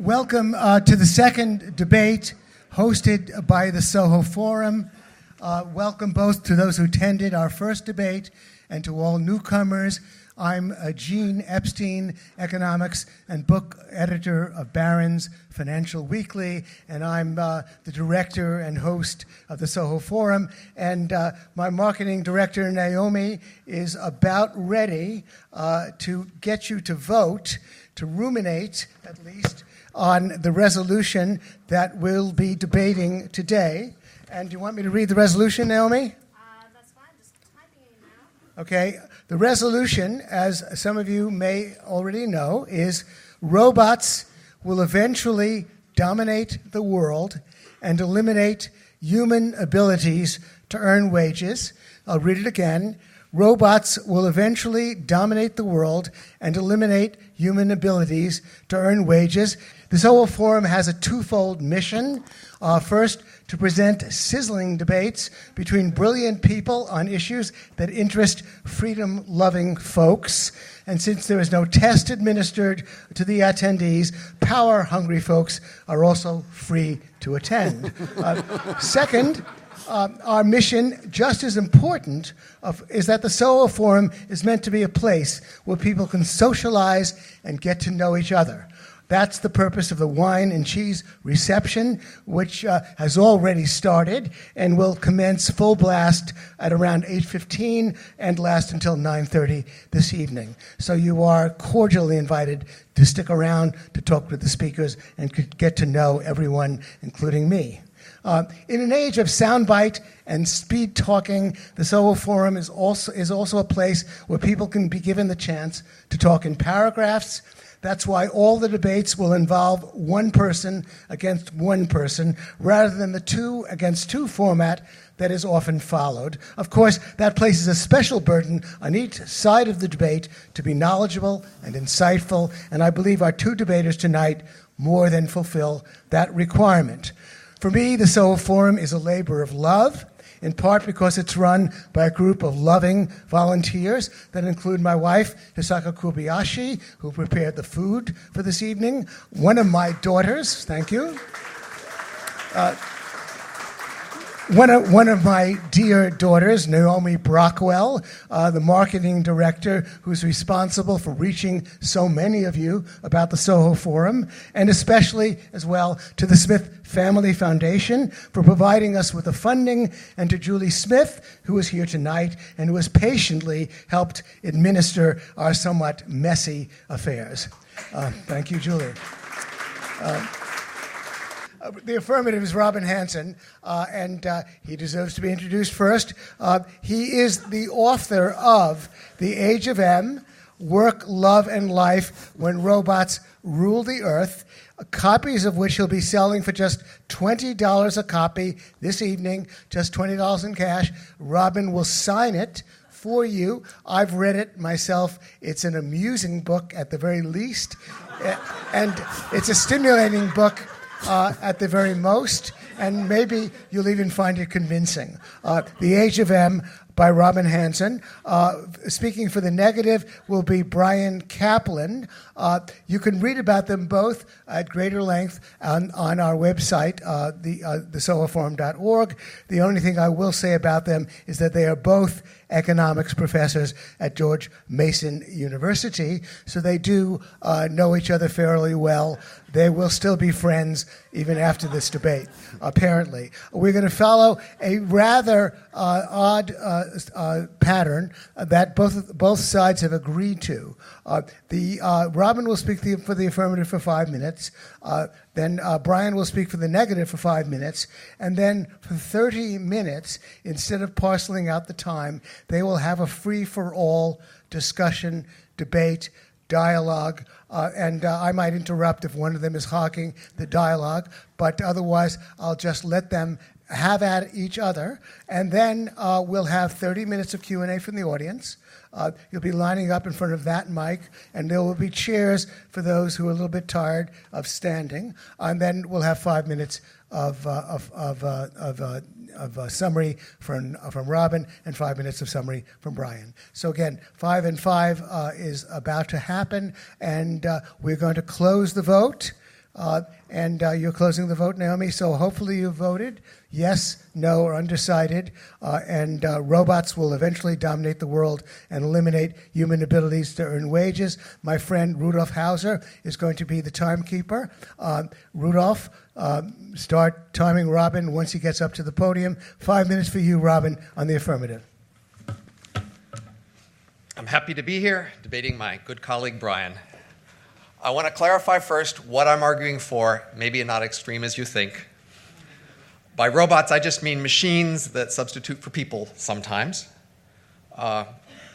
Welcome to the second debate hosted by the Soho Forum. Welcome both to those who attended our first debate and to all newcomers. I'm Gene Epstein, economics and book editor of Barron's Financial Weekly, and I'm the director and host of the Soho Forum. And my marketing director, Naomi, is about ready to get you to vote, to ruminate, at least, on the resolution that we'll be debating today. And do you want me to read the resolution, Naomi? That's fine. Just typing it now. Okay. The resolution, as some of you may already know, is robots will eventually dominate the world and eliminate human abilities to earn wages. I'll read it again. Robots will eventually dominate the world and eliminate human abilities to earn wages. The Soho Forum has a twofold mission. First, to present sizzling debates between brilliant people on issues that interest freedom-loving folks. And since there is no test administered to the attendees, power-hungry folks are also free to attend. Second, our mission, just as important, is that the Soho Forum is meant to be a place where people can socialize and get to know each other. That's the purpose of the wine and cheese reception, which has already started and will commence full blast at around 8:15 and last until 9:30 this evening. So you are cordially invited to stick around to talk with the speakers and get to know everyone, including me. In an age of soundbite and speed talking, the Soho Forum is also a place where people can be given the chance to talk in paragraphs. That's why all the debates will involve one person against one person, rather than the two against two format that is often followed. Of course, that places a special burden on each side of the debate to be knowledgeable and insightful, and I believe our two debaters tonight more than fulfill that requirement. For me, the Soho Forum is a labor of love, in part because it's run by a group of loving volunteers that include my wife, Hisako Kobayashi, who prepared the food for this evening, one of my daughters, thank you, one of my dear daughters, Naomi Brockwell, the marketing director who's responsible for reaching so many of you about the Soho Forum, and especially as well to the Smith Family Foundation for providing us with the funding, and to Julie Smith, who is here tonight and who has patiently helped administer our somewhat messy affairs. Thank you, Julie. The affirmative is Robin Hanson, and he deserves to be introduced first. He is the author of The Age of M, Work, Love, and Life When Robots Rule the Earth, copies of which he'll be selling for just $20 a copy this evening, just $20 in cash. Robin will sign it for you. I've read it myself. It's an amusing book at the very least, and it's a stimulating book at the very most, and maybe you'll even find it convincing. The Age of M by Robin Hanson. Speaking for the negative will be Brian Kaplan. You can read about them both at greater length on our website, thesohoforum.org. The only thing I will say about them is that they are both economics professors at George Mason University, so they do know each other fairly well. They will still be friends even after this debate, apparently. We're going to follow a rather odd pattern that both sides have agreed to. Robin will speak for the affirmative for 5 minutes. Then Brian will speak for the negative for 5 minutes. And then for 30 minutes, instead of parceling out the time, they will have a free-for-all discussion, debate, dialogue, and I might interrupt if one of them is hogging the dialogue, but otherwise I'll just let them have at each other, and then we'll have 30 minutes of Q&A from the audience. You'll be lining up in front of that mic, and there will be chairs for those who are a little bit tired of standing, and then we'll have 5 minutes of summary from Robin and 5 minutes of summary from Brian. So again, 5 and 5 is about to happen, and we're going to close the vote And you're closing the vote, Naomi. So hopefully you voted yes, no, or undecided. And robots will eventually dominate the world and eliminate human abilities to earn wages. My friend Rudolf Hauser is going to be the timekeeper. Rudolf, start timing Robin once he gets up to the podium. 5 minutes for you, Robin, on the affirmative. I'm happy to be here debating my good colleague Brian. I want to clarify first what I'm arguing for, maybe not extreme as you think. By robots, I just mean machines that substitute for people sometimes. By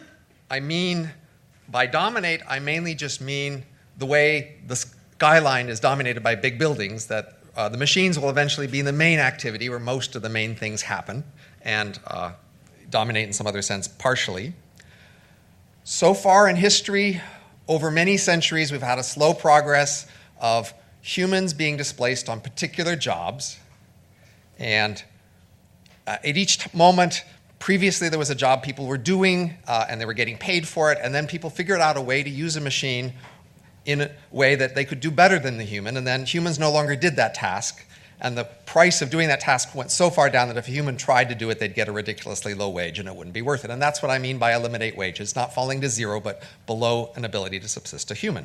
dominate, I mainly just mean the way the skyline is dominated by big buildings, that the machines will eventually be the main activity where most of the main things happen, and dominate in some other sense partially. So far in history, over many centuries, we've had a slow progress of humans being displaced on particular jobs. And at each moment, previously there was a job people were doing, and they were getting paid for it, and then people figured out a way to use a machine in a way that they could do better than the human, and then humans no longer did that task. And the price of doing that task went so far down that if a human tried to do it, they'd get a ridiculously low wage and it wouldn't be worth it. And that's what I mean by eliminate wages, not falling to zero, but below an ability to subsist a human.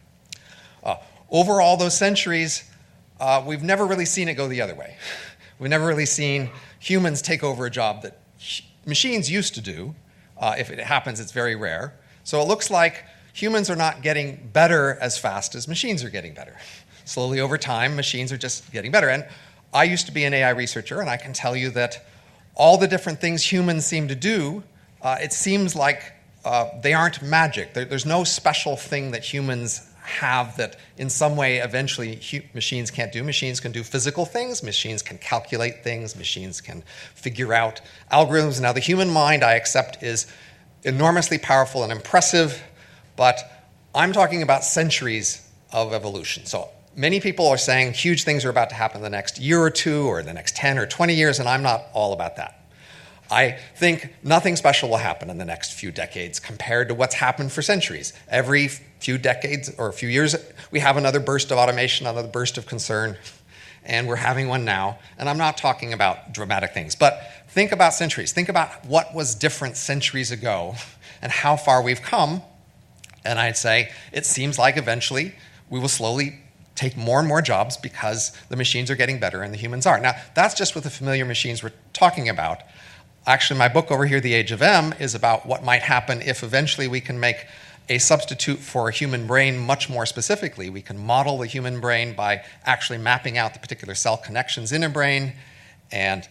Over all those centuries, we've never really seen it go the other way. We've never really seen humans take over a job that machines used to do. If it happens, it's very rare. So it looks like humans are not getting better as fast as machines are getting better. Slowly over time, machines are just getting better. And I used to be an AI researcher, and I can tell you that all the different things humans seem to do, it seems like they aren't magic. There's no special thing that humans have that in some way eventually machines can't do. Machines can do physical things. Machines can calculate things. Machines can figure out algorithms. Now, the human mind, I accept, is enormously powerful and impressive, but I'm talking about centuries of evolution. So many people are saying huge things are about to happen in the next year or two or the next 10 or 20 years, and I'm not all about that. I think nothing special will happen in the next few decades compared to what's happened for centuries. Every few decades or a few years, we have another burst of automation, another burst of concern, and we're having one now. And I'm not talking about dramatic things, but think about centuries. Think about what was different centuries ago and how far we've come. And I'd say it seems like eventually we will slowly take more and more jobs because the machines are getting better and the humans aren't. Now, that's just with the familiar machines we're talking about. Actually, my book over here, The Age of M, is about what might happen if eventually we can make a substitute for a human brain much more specifically. We can model the human brain by actually mapping out the particular cell connections in a brain and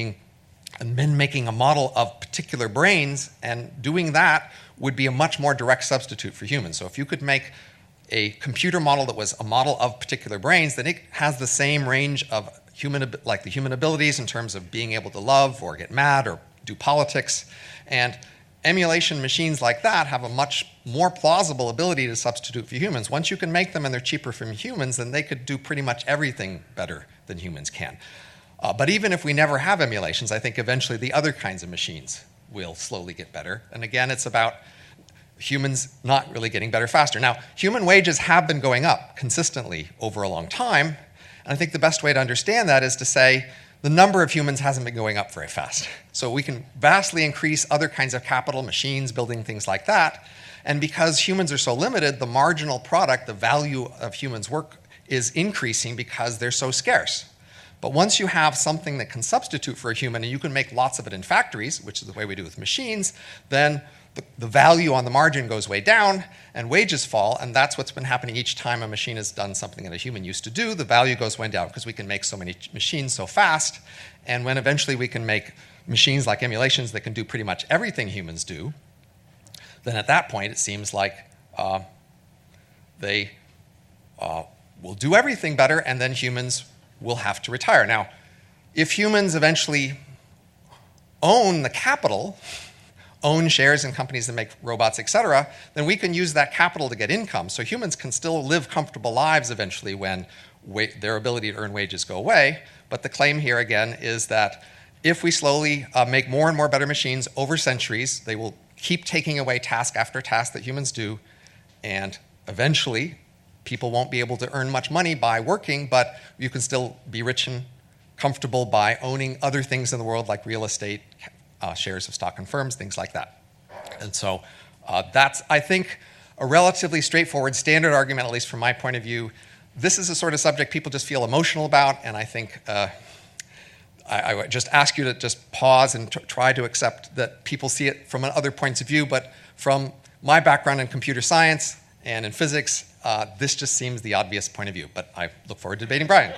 then making a model of particular brains, and doing that would be a much more direct substitute for humans. So if you could make a computer model that was a model of particular brains, then it has the same range of the human abilities in terms of being able to love or get mad or do politics. And emulation machines like that have a much more plausible ability to substitute for humans. Once you can make them and they're cheaper from humans, then they could do pretty much everything better than humans can. But even if we never have emulations, I think eventually the other kinds of machines will slowly get better. And again, it's about humans not really getting better faster. Now, human wages have been going up consistently over a long time, and I think the best way to understand that is to say the number of humans hasn't been going up very fast. So we can vastly increase other kinds of capital, machines, building things like that, and because humans are so limited, the marginal product, the value of humans' work is increasing because they're so scarce. But once you have something that can substitute for a human and you can make lots of it in factories, which is the way we do with machines, then the value on the margin goes way down and wages fall, and that's what's been happening each time a machine has done something that a human used to do. The value goes way down because we can make so many machines so fast, and when eventually we can make machines like emulations that can do pretty much everything humans do, then at that point it seems like they will do everything better, and then humans will have to retire. Now, if humans eventually own the capital, own shares in companies that make robots, etc., then we can use that capital to get income. So humans can still live comfortable lives eventually when their ability to earn wages go away. But the claim here, again, is that if we slowly make more and more better machines over centuries, they will keep taking away task after task that humans do, and eventually people won't be able to earn much money by working, but you can still be rich and comfortable by owning other things in the world like real estate, shares of stock in firms, things like that. And so that's, I think, a relatively straightforward standard argument, at least from my point of view. This is a sort of subject people just feel emotional about, and I think I would just ask you to just pause and try to accept that people see it from other points of view, but from my background in computer science and in physics, this just seems the obvious point of view. But I look forward to debating Brian.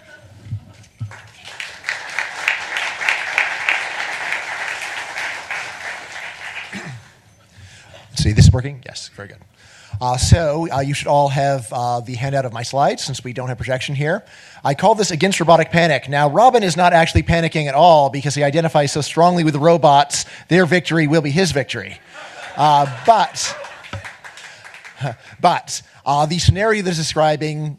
See, this is working? Yes, very good. So you should all have the handout of my slides since we don't have projection here. I call this Against Robotic Panic. Now, Robin is not actually panicking at all because he identifies so strongly with the robots, their victory will be his victory. But the scenario that is describing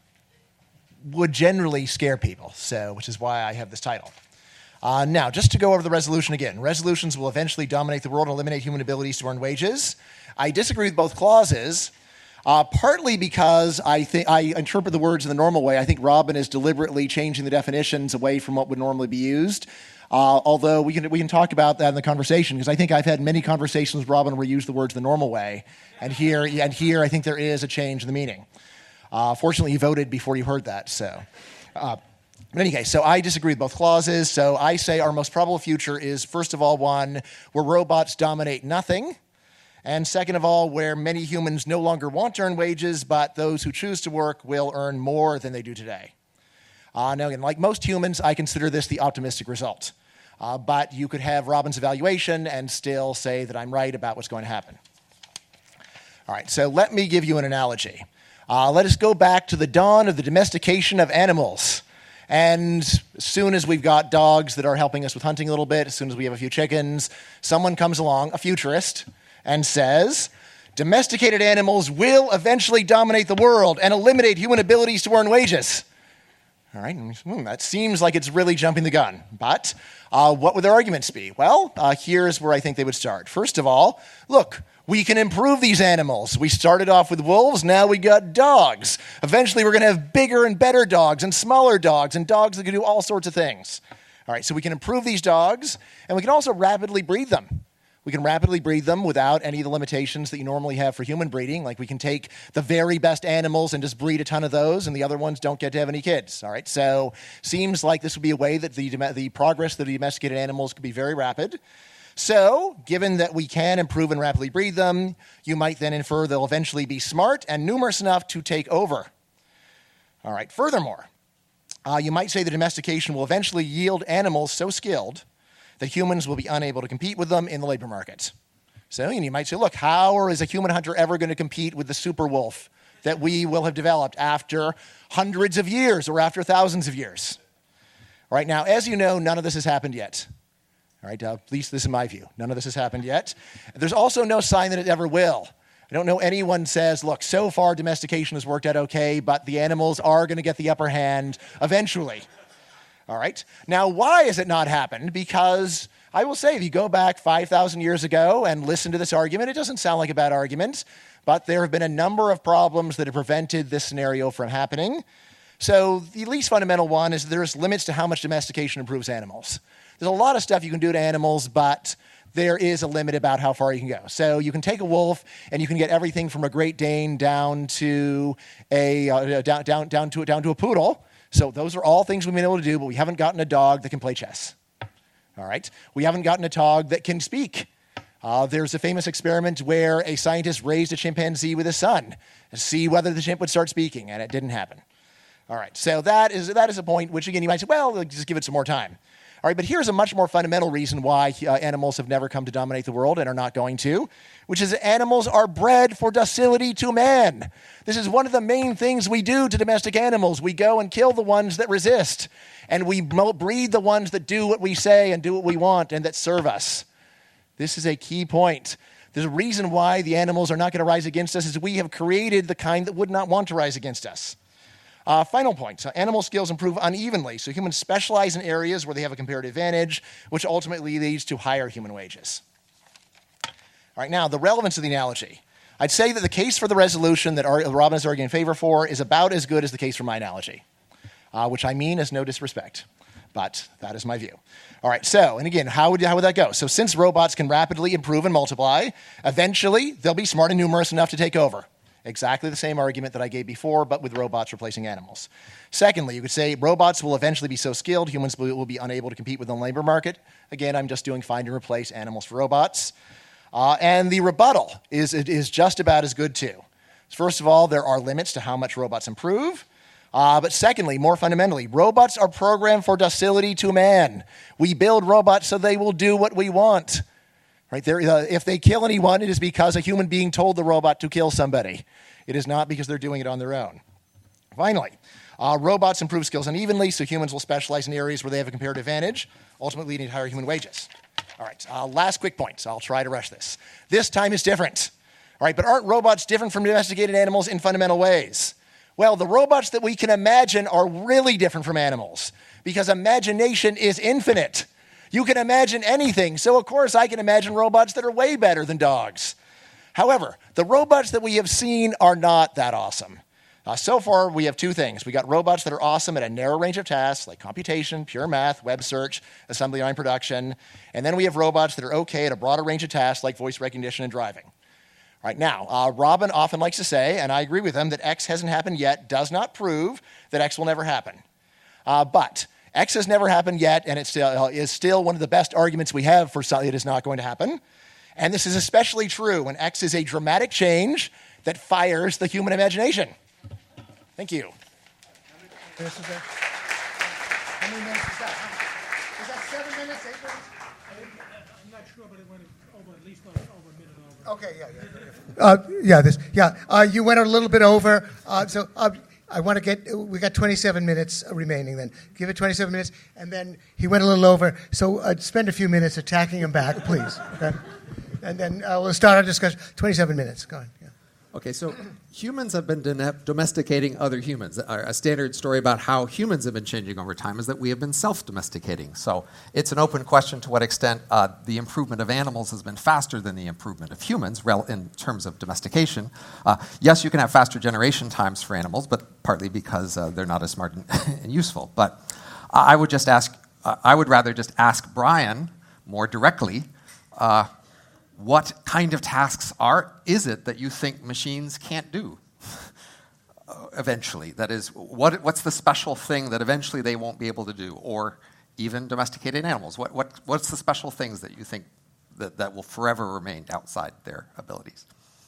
would generally scare people, which is why I have this title. Now, just to go over the resolution again. Resolutions will eventually dominate the world and eliminate human abilities to earn wages. I disagree with both clauses, partly because I interpret the words in the normal way. I think Robin is deliberately changing the definitions away from what would normally be used. Although we can talk about that in the conversation, because I think I've had many conversations with Robin where we use the words the normal way, and here I think there is a change in the meaning. Fortunately, you voted before you heard that, so. But in any case, so I disagree with both clauses. So I say our most probable future is, first of all, one where robots dominate nothing, and second of all, where many humans no longer want to earn wages, but those who choose to work will earn more than they do today. Now, again, like most humans, I consider this the optimistic result. But you could have Robin's evaluation and still say that I'm right about what's going to happen. All right, so let me give you an analogy. Let us go back to the dawn of the domestication of animals. And as soon as we've got dogs that are helping us with hunting a little bit, as soon as we have a few chickens, someone comes along, a futurist, and says, domesticated animals will eventually dominate the world and eliminate human abilities to earn wages. All right, that seems like it's really jumping the gun. But what would their arguments be? Well, here's where I think they would start. First of all, look, we can improve these animals. We started off with wolves, now we got dogs. Eventually we're going to have bigger and better dogs and smaller dogs and dogs that can do all sorts of things. All right, so we can improve these dogs, and we can also rapidly breed them. We can rapidly breed them without any of the limitations that you normally have for human breeding. Like we can take the very best animals and just breed a ton of those, and the other ones don't get to have any kids. All right, so seems like this would be a way that the progress of the domesticated animals could be very rapid. So, given that we can improve and rapidly breed them, you might then infer they'll eventually be smart and numerous enough to take over. All right, furthermore, you might say the domestication will eventually yield animals so skilled that humans will be unable to compete with them in the labor market. So, and you might say, look, how is a human hunter ever going to compete with the super wolf that we will have developed after hundreds of years or after thousands of years? All right, now, as you know, none of this has happened yet. All right, at least this is my view. None of this has happened yet. There's also no sign that it ever will. I don't know anyone says, look, so far domestication has worked out okay, but the animals are going to get the upper hand eventually. All right, now why has it not happened? Because I will say, if you go back 5,000 years ago and listen to this argument, it doesn't sound like a bad argument, but there have been a number of problems that have prevented this scenario from happening. So the least fundamental one is there's limits to how much domestication improves animals. There's a lot of stuff you can do to animals, but there is a limit about how far you can go. So you can take a wolf, and you can get everything from a Great Dane down to down to a poodle. So those are all things we've been able to do, but we haven't gotten a dog that can play chess. All right, we haven't gotten a dog that can speak. There's a famous experiment where a scientist raised a chimpanzee with his son to see whether the chimp would start speaking, and it didn't happen. All right, so that is a point which, again, you might say, well, just give it some more time. All right, but here's a much more fundamental reason why animals have never come to dominate the world and are not going to, which is that animals are bred for docility to man. This is one of the main things we do to domestic animals. We go and kill the ones that resist, and we breed the ones that do what we say and do what we want and that serve us. This is a key point. There's a reason why the animals are not going to rise against us is we have created the kind that would not want to rise against us. Final point, animal skills improve unevenly. So humans specialize in areas where they have a comparative advantage, which ultimately leads to higher human wages. All right, now the relevance of the analogy. I'd say that the case for the resolution that Robin is arguing in favor for is about as good as the case for my analogy, which I mean as no disrespect, but that is my view. All right, so, and again, how would that go? So since robots can rapidly improve and multiply, eventually they'll be smart and numerous enough to take over. Exactly the same argument that I gave before, but with robots replacing animals. Secondly, you could say robots will eventually be so skilled, humans will be unable to compete with the labor market. Again, I'm just doing find and replace animals for robots. And the rebuttal is just about as good, too. First of all, there are limits to how much robots improve. But secondly, more fundamentally, robots are programmed for docility to man. We build robots so they will do what we want. Right there, if they kill anyone, it is because a human being told the robot to kill somebody. It is not because they're doing it on their own. Finally, robots improve skills unevenly, so humans will specialize in areas where they have a comparative advantage, ultimately leading to higher human wages. All right, last quick point. So I'll try to rush this. This time is different. All right, but aren't robots different from domesticated animals in fundamental ways? Well, the robots that we can imagine are really different from animals because imagination is infinite. You can imagine anything, so of course I can imagine robots that are way better than dogs. However, the robots that we have seen are not that awesome. So far, we have two things. We got robots that are awesome at a narrow range of tasks, like computation, pure math, web search, assembly line production. And then we have robots that are okay at a broader range of tasks, like voice recognition and driving. All right, now, Robin often likes to say, and I agree with him, that X hasn't happened yet does not prove that X will never happen. But X has never happened yet, and it is still one of the best arguments we have for it is not going to happen. And this is especially true when X is a dramatic change that fires the human imagination. Thank you. How many minutes is that? Is that 7 minutes, 8 minutes? I'm not sure, but it went over at least over a minute over. Okay, you went a little bit over, so I want to we got 27 minutes remaining then. Give it 27 minutes, and then he went a little over, so spend a few minutes attacking him back, please. Okay? And then we'll start our discussion. 27 minutes, go on. Yeah. Okay, so humans have been domesticating other humans. A standard story about how humans have been changing over time is that we have been self-domesticating. So it's an open question to what extent the improvement of animals has been faster than the improvement of humans in terms of domestication. Yes, you can have faster generation times for animals, but partly because they're not as smart and useful. But I would rather just ask Brian more directly, what kind of tasks is it that you think machines can't do eventually? That is, what's the special thing that eventually they won't be able to do? Or even domesticated animals. What's the special things that you think that will forever remain outside their abilities?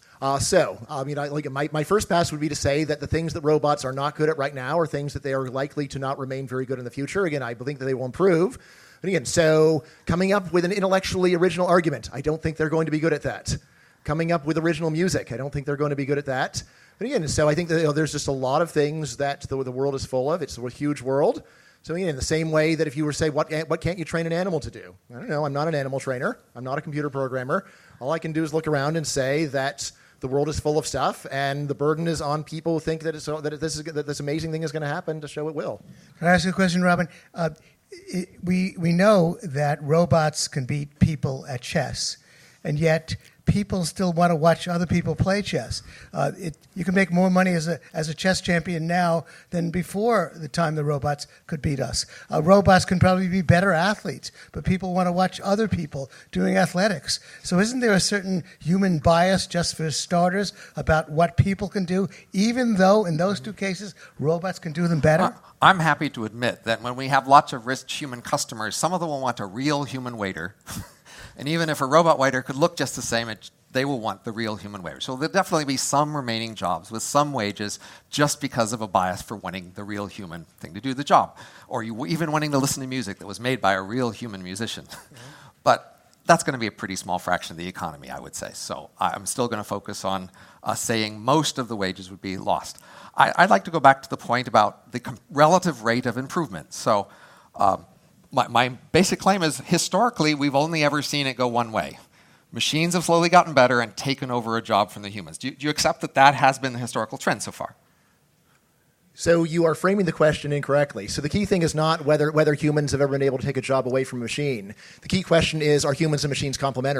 My first pass would be to say that the things that robots are not good at right now are things that they are likely to not remain very good in the future. Again, I think that they will improve. But again, so coming up with an intellectually original argument, I don't think they're going to be good at that. Coming up with original music, I don't think they're going to be good at that. But again, so I think that there's just a lot of things that the world is full of. It's a huge world. So again, in the same way that if you were to say, what can't you train an animal to do? I don't know. I'm not an animal trainer. I'm not a computer programmer. All I can do is look around and say that the world is full of stuff, and the burden is on people who think that this amazing thing is going to happen to show it will. Can I ask you a question, Robin? We know that robots can beat people at chess, and yet people still want to watch other people play chess. You can make more money as a chess champion now than before the time the robots could beat us. Robots can probably be better athletes, but people want to watch other people doing athletics. So isn't there a certain human bias, just for starters, about what people can do, even though in those two cases robots can do them better? I'm happy to admit that when we have lots of rich human customers, some of them will want a real human waiter. And even if a robot waiter could look just the same, they will want the real human waiter. So there'll definitely be some remaining jobs with some wages just because of a bias for wanting the real human thing to do the job. Or even wanting to listen to music that was made by a real human musician. Mm-hmm. But that's going to be a pretty small fraction of the economy, I would say. So I'm still going to focus on saying most of the wages would be lost. I'd like to go back to the point about the relative rate of improvement. So my basic claim is historically we've only ever seen it go one way. Machines have slowly gotten better and taken over a job from the humans. Do you accept that has been the historical trend so far? So you are framing the question incorrectly. So the key thing is not whether humans have ever been able to take a job away from a machine. The key question is, are humans and machines complementary?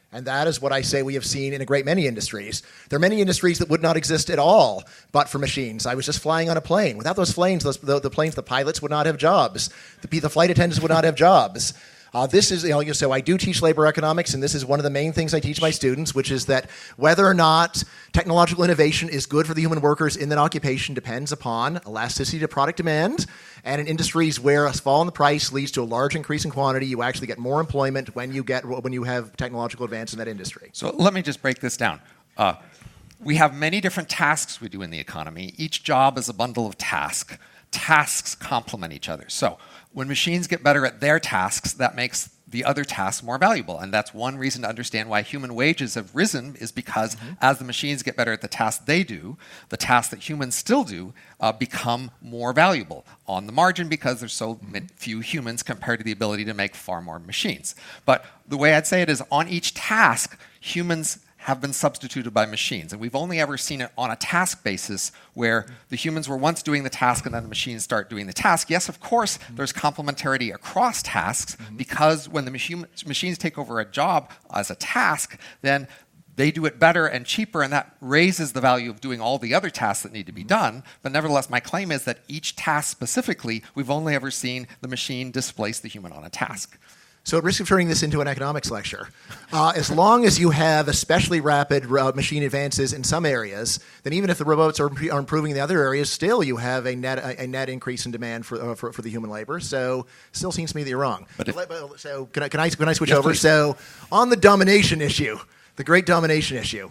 And that is what I say we have seen in a great many industries. There are many industries that would not exist at all but for machines. I was just flying on a plane. Without those planes, the pilots would not have jobs. The flight attendants would not have jobs. This is, so I do teach labor economics, and this is one of the main things I teach my students, which is that whether or not technological innovation is good for the human workers in that occupation depends upon elasticity to product demand. And in industries where a fall in the price leads to a large increase in quantity, you actually get more employment when you have technological advance in that industry. So let me just break this down. We have many different tasks we do in the economy. Each job is a bundle of tasks. Tasks complement each other. So when machines get better at their tasks, that makes the other tasks more valuable. And that's one reason to understand why human wages have risen, is because as the machines get better at the tasks they do, the tasks that humans still do become more valuable on the margin, because there's so few humans compared to the ability to make far more machines. But the way I'd say it is, on each task, humans have been substituted by machines. And we've only ever seen it on a task basis, where the humans were once doing the task and then the machines start doing the task. Yes, of course, there's complementarity across tasks, because when the machines take over a job as a task, then they do it better and cheaper, and that raises the value of doing all the other tasks that need to be done. But nevertheless, my claim is that each task specifically, we've only ever seen the machine displace the human on a task. So at risk of turning this into an economics lecture, as long as you have especially rapid machine advances in some areas, then even if the robots are improving in the other areas, still you have a net increase in demand for the human labor. So still seems to me that you're wrong. So can I switch over? Please. So on the domination issue, the great domination issue.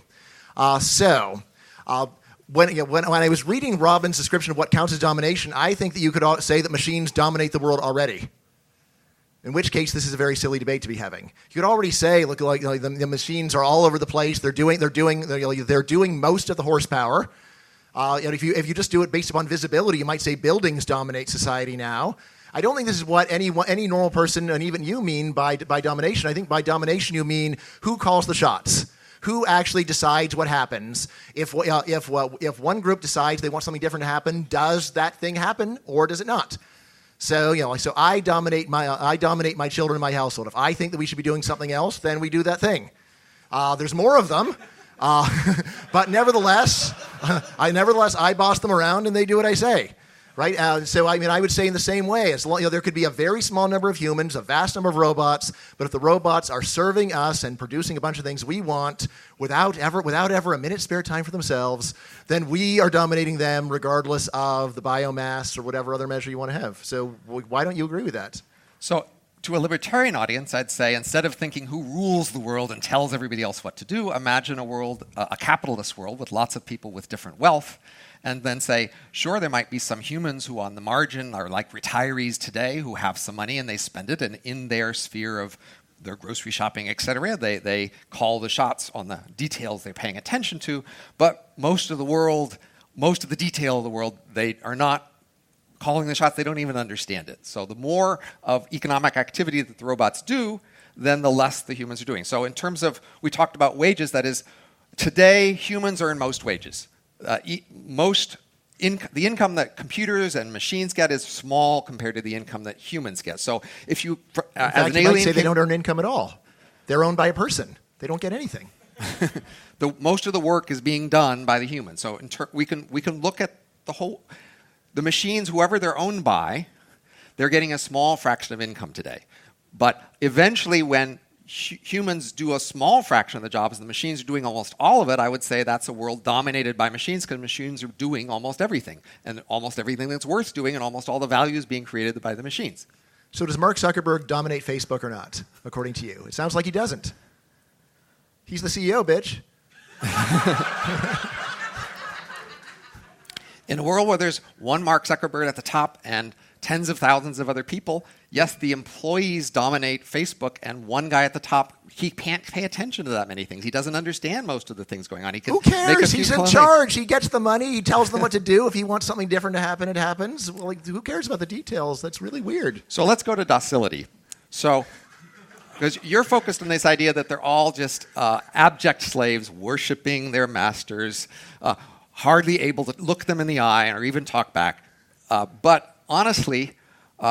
When I was reading Robin's description of what counts as domination, I think that you could say that machines dominate the world already. In which case, this is a very silly debate to be having. You could already say, look, the machines are all over the place. They're doing most of the horsepower. If you just do it based upon visibility, you might say buildings dominate society now. I don't think this is what any normal person, and even you, mean by domination. I think by domination you mean who calls the shots. Who actually decides what happens? If one group decides they want something different to happen, does that thing happen, or does it not? So so I dominate my children in my household. If I think that we should be doing something else, then we do that thing. There's more of them, but nevertheless, I boss them around and they do what I say. Right? So I would say in the same way, there could be a very small number of humans, a vast number of robots, but if the robots are serving us and producing a bunch of things we want without ever a minute's spare time for themselves, then we are dominating them regardless of the biomass or whatever other measure you want to have. So why don't you agree with that? So to a libertarian audience, I'd say, instead of thinking who rules the world and tells everybody else what to do, imagine a world, a capitalist world with lots of people with different wealth, and then say, sure, there might be some humans who on the margin are like retirees today who have some money and they spend it, and in their sphere of their grocery shopping, et cetera, they call the shots on the details they're paying attention to. But most of the detail of the world, they are not calling the shots. They don't even understand it. So the more of economic activity that the robots do, then the less the humans are doing. So in terms of, we talked about wages, that is, today humans earn most wages. The income that computers and machines get is small compared to the income that humans get. So if you, as an alien, might say they don't earn income at all. They're owned by a person. They don't get anything. Most of the work is being done by the humans. So we can look at the machines, whoever they're owned by, they're getting a small fraction of income today. But eventually, when humans do a small fraction of the jobs and the machines are doing almost all of it, I would say that's a world dominated by machines, because machines are doing almost everything, and almost everything that's worth doing, and almost all the value is being created by the machines. So does Mark Zuckerberg dominate Facebook or not, according to you? It sounds like he doesn't. He's the CEO, bitch. In a world where there's one Mark Zuckerberg at the top and tens of thousands of other people, yes, the employees dominate Facebook, and one guy at the top, he can't pay attention to that many things. He doesn't understand most of the things going on. Who cares? He's in charge. He gets the money. He tells them what to do. If he wants something different to happen, it happens. Well, who cares about the details? That's really weird. So let's go to docility. So, because you're focused on this idea that they're all just abject slaves worshiping their masters, hardly able to look them in the eye or even talk back. But honestly,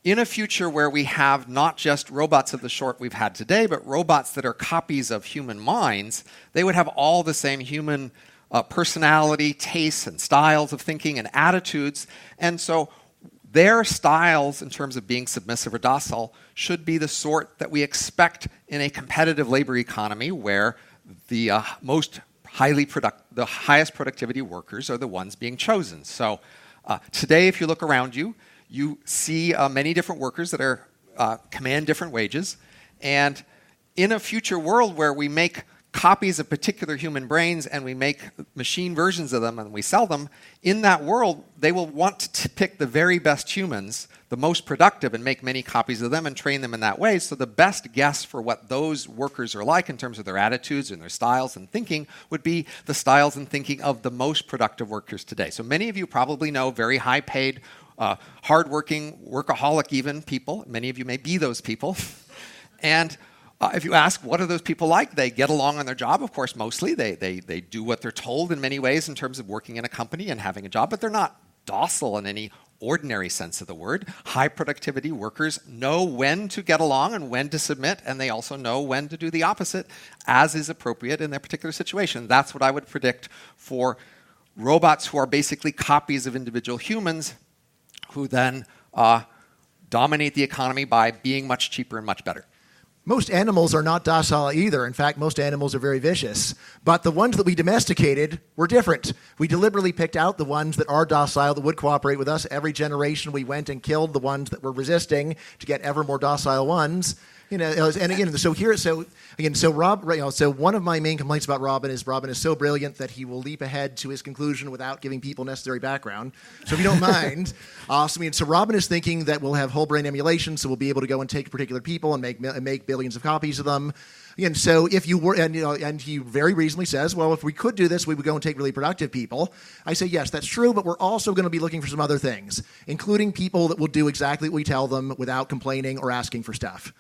in a future where we have not just robots of the sort we've had today, but robots that are copies of human minds, they would have all the same human personality, tastes, and styles of thinking and attitudes. And so their styles in terms of being submissive or docile should be the sort that we expect in a competitive labor economy where the the highest productivity workers are the ones being chosen. So today, if you look around you, you see many different workers that command different wages. And in a future world where we make copies of particular human brains and we make machine versions of them and we sell them, in that world, they will want to pick the very best humans, the most productive, and make many copies of them and train them in that way. So the best guess for what those workers are like in terms of their attitudes and their styles and thinking would be the styles and thinking of the most productive workers today. So many of you probably know very high-paid, hardworking, workaholic even people. Many of you may be those people. And if you ask, what are those people like? They get along on their job, of course, mostly. They do what they're told in many ways in terms of working in a company and having a job, but they're not docile in any ordinary sense of the word. High productivity workers know when to get along and when to submit, and they also know when to do the opposite as is appropriate in their particular situation. That's what I would predict for robots who are basically copies of individual humans who then dominate the economy by being much cheaper and much better. Most animals are not docile either. In fact, most animals are very vicious. But the ones that we domesticated were different. We deliberately picked out the ones that are docile, that would cooperate with us. Every generation we went and killed the ones that were resisting to get ever more docile ones. And again, so one of my main complaints about Robin is so brilliant that he will leap ahead to his conclusion without giving people necessary background. So if you don't mind, so Robin is thinking that we'll have whole brain emulation, so we'll be able to go and take particular people and make billions of copies of them. And so if you were, and he very reasonably says, well, if we could do this, we would go and take really productive people. I say, yes, that's true, but we're also going to be looking for some other things, including people that will do exactly what we tell them without complaining or asking for stuff.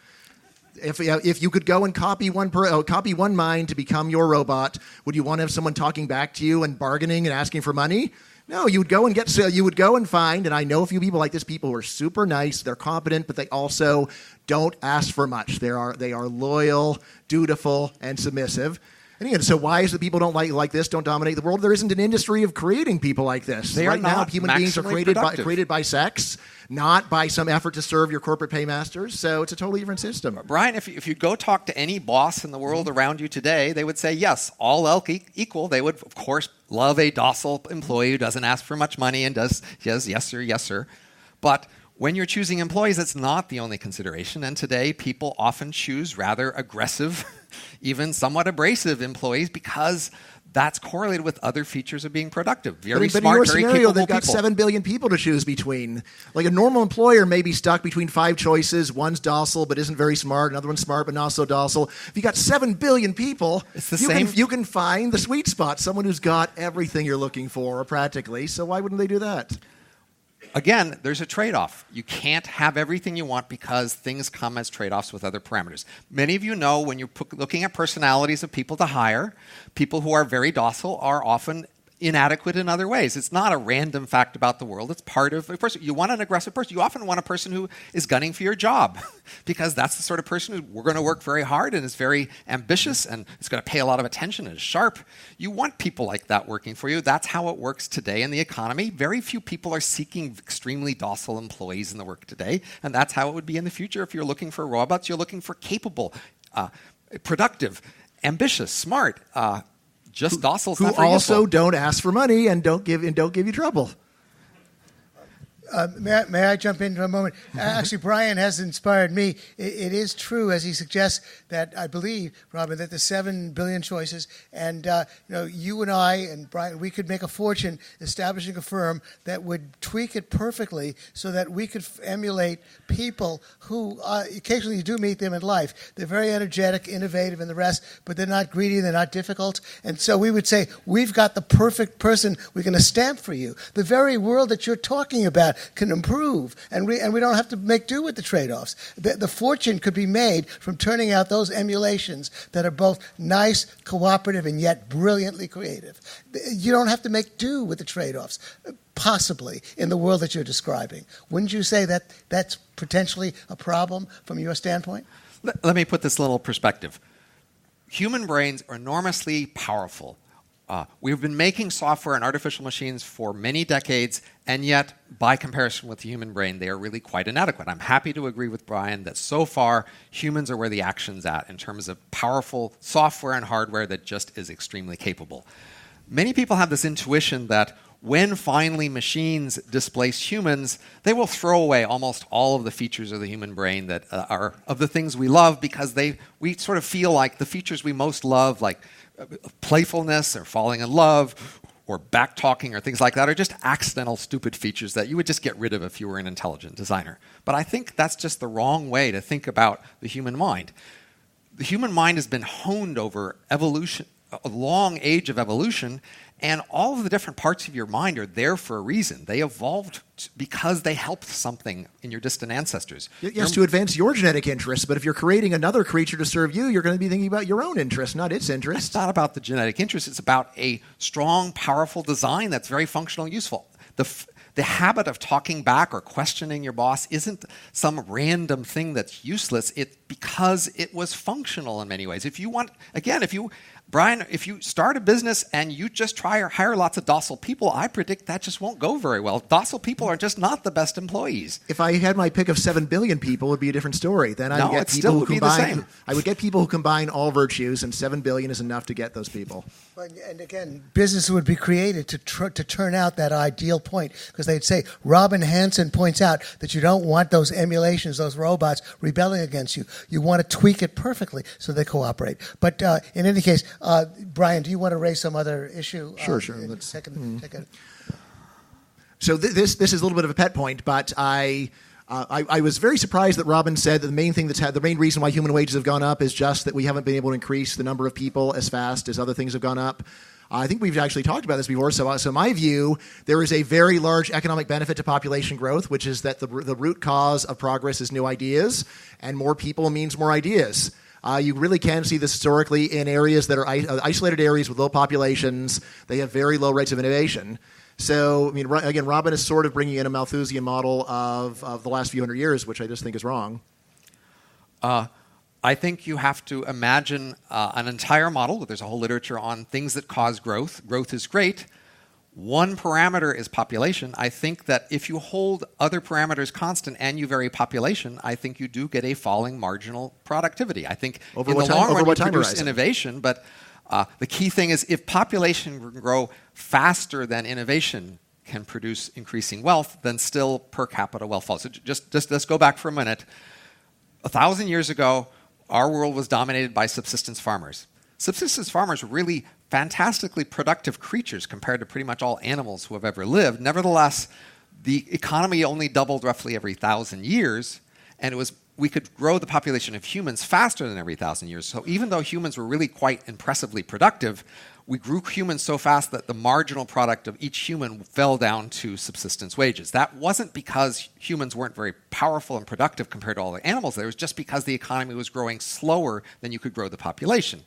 If you could go and copy one mind to become your robot, would you want to have someone talking back to you and bargaining and asking for money? No, you would go and find, and I know a few people like this, people who are super nice, they're competent, but they also don't ask for much. They are loyal, dutiful, and submissive. And again, so why is it people don't like this don't dominate the world? There isn't an industry of creating people like this. They right are now, not human beings are created by sex, not by some effort to serve your corporate paymasters. So it's a totally different system. Brian, if you go talk to any boss in the world around you today, they would say, yes, all else equal. They would, of course, love a docile employee who doesn't ask for much money and does yes, sir. But when you're choosing employees, it's not the only consideration. And today, people often choose rather aggressive, even somewhat abrasive employees because that's correlated with other features of being productive. Very smart, in your very scenario, capable they've got people. 7 billion people to choose between. Like a normal employer may be stuck between 5 choices. One's docile but isn't very smart. Another one's smart but not so docile. If you got 7 billion people, you can find the sweet spot, someone who's got everything you're looking for, practically. So why wouldn't they do that? Again, there's a trade-off. You can't have everything you want because things come as trade-offs with other parameters. Many of you know when you're looking at personalities of people to hire, people who are very docile are often inadequate in other ways. It's not a random fact about the world. It's part of a person. You want an aggressive person. You often want a person who is gunning for your job because that's the sort of person who's going to work very hard and is very ambitious and is going to pay a lot of attention and is sharp. You want people like that working for you. That's how it works today in the economy. Very few people are seeking extremely docile employees in the work today, and that's how it would be in the future. If you're looking for robots, you're looking for capable, productive, ambitious, smart, just docile. Who also don't ask for money and don't give you trouble. May I jump in for a moment? Actually, Brian has inspired me. It is true, as he suggests, that I believe, Robin, that the 7 billion choices, and you and I and Brian, we could make a fortune establishing a firm that would tweak it perfectly so that we could emulate people who occasionally you do meet them in life. They're very energetic, innovative, and the rest, but they're not greedy, they're not difficult. And so we would say, we've got the perfect person we're going to stamp for you. The very world that you're talking about, can improve, and we don't have to make do with the trade-offs. The fortune could be made from turning out those emulations that are both nice, cooperative, and yet brilliantly creative. You don't have to make do with the trade-offs, possibly, in the world that you're describing. Wouldn't you say that that's potentially a problem from your standpoint? Let me put this in a little perspective. Human brains are enormously powerful. We've been making software and artificial machines for many decades, and yet, by comparison with the human brain, they are really quite inadequate. I'm happy to agree with Brian that so far, humans are where the action's at in terms of powerful software and hardware that just is extremely capable. Many people have this intuition that when finally machines displace humans, they will throw away almost all of the features of the human brain that are of the things we love, because we sort of feel like the features we most love, like playfulness or falling in love or back-talking or things like that, are just accidental, stupid features that you would just get rid of if you were an intelligent designer. But I think that's just the wrong way to think about the human mind. The human mind has been honed over evolution, a long age of evolution, and all of the different parts of your mind are there for a reason. They evolved because they helped something in your distant ancestors. Yes, to advance your genetic interests, but if you're creating another creature to serve you, you're going to be thinking about your own interests, not its interests. It's not about the genetic interest. It's about a strong, powerful design that's very functional and useful. The habit of talking back or questioning your boss isn't some random thing that's useless. It's because it was functional in many ways. Brian, if you start a business and you just hire lots of docile people, I predict that just won't go very well. Docile people are just not the best employees. If I had my pick of 7 billion people, it would be a different story. Then I would get people who combine. I would get people who combine all virtues, and 7 billion is enough to get those people. And again, business would be created to turn out that ideal point, because they'd say, Robin Hanson points out that you don't want those emulations, those robots rebelling against you. You want to tweak it perfectly so they cooperate. But in any case, Brian, do you want to raise some other issue? Sure. Let's take it. So this is a little bit of a pet point, but I was very surprised that Robin said that the main reason why human wages have gone up is just that we haven't been able to increase the number of people as fast as other things have gone up. I think we've actually talked about this before. So my view, there is a very large economic benefit to population growth, which is that the root cause of progress is new ideas, and more people means more ideas. You really can see this historically in areas that are isolated areas with low populations. They have very low rates of innovation. So, I mean, again, Robin is sort of bringing in a Malthusian model of the last few hundred years, which I just think is wrong. I think you have to imagine an entire model. There's a whole literature on things that cause growth. Growth is great. One parameter is population. I think that if you hold other parameters constant and you vary population, I think you do get a falling marginal productivity. I think in the long run you produce innovation, but the key thing is if population can grow faster than innovation can produce increasing wealth, then still per capita wealth falls. So just let's go back for a minute. 1,000 years ago, our world was dominated by subsistence farmers. Subsistence farmers were really fantastically productive creatures compared to pretty much all animals who have ever lived. Nevertheless, the economy only doubled roughly every 1,000 years, and we could grow the population of humans faster than every 1,000 years. So even though humans were really quite impressively productive, we grew humans so fast that the marginal product of each human fell down to subsistence wages. That wasn't because humans weren't very powerful and productive compared to all the animals. It was just because the economy was growing slower than you could grow the population.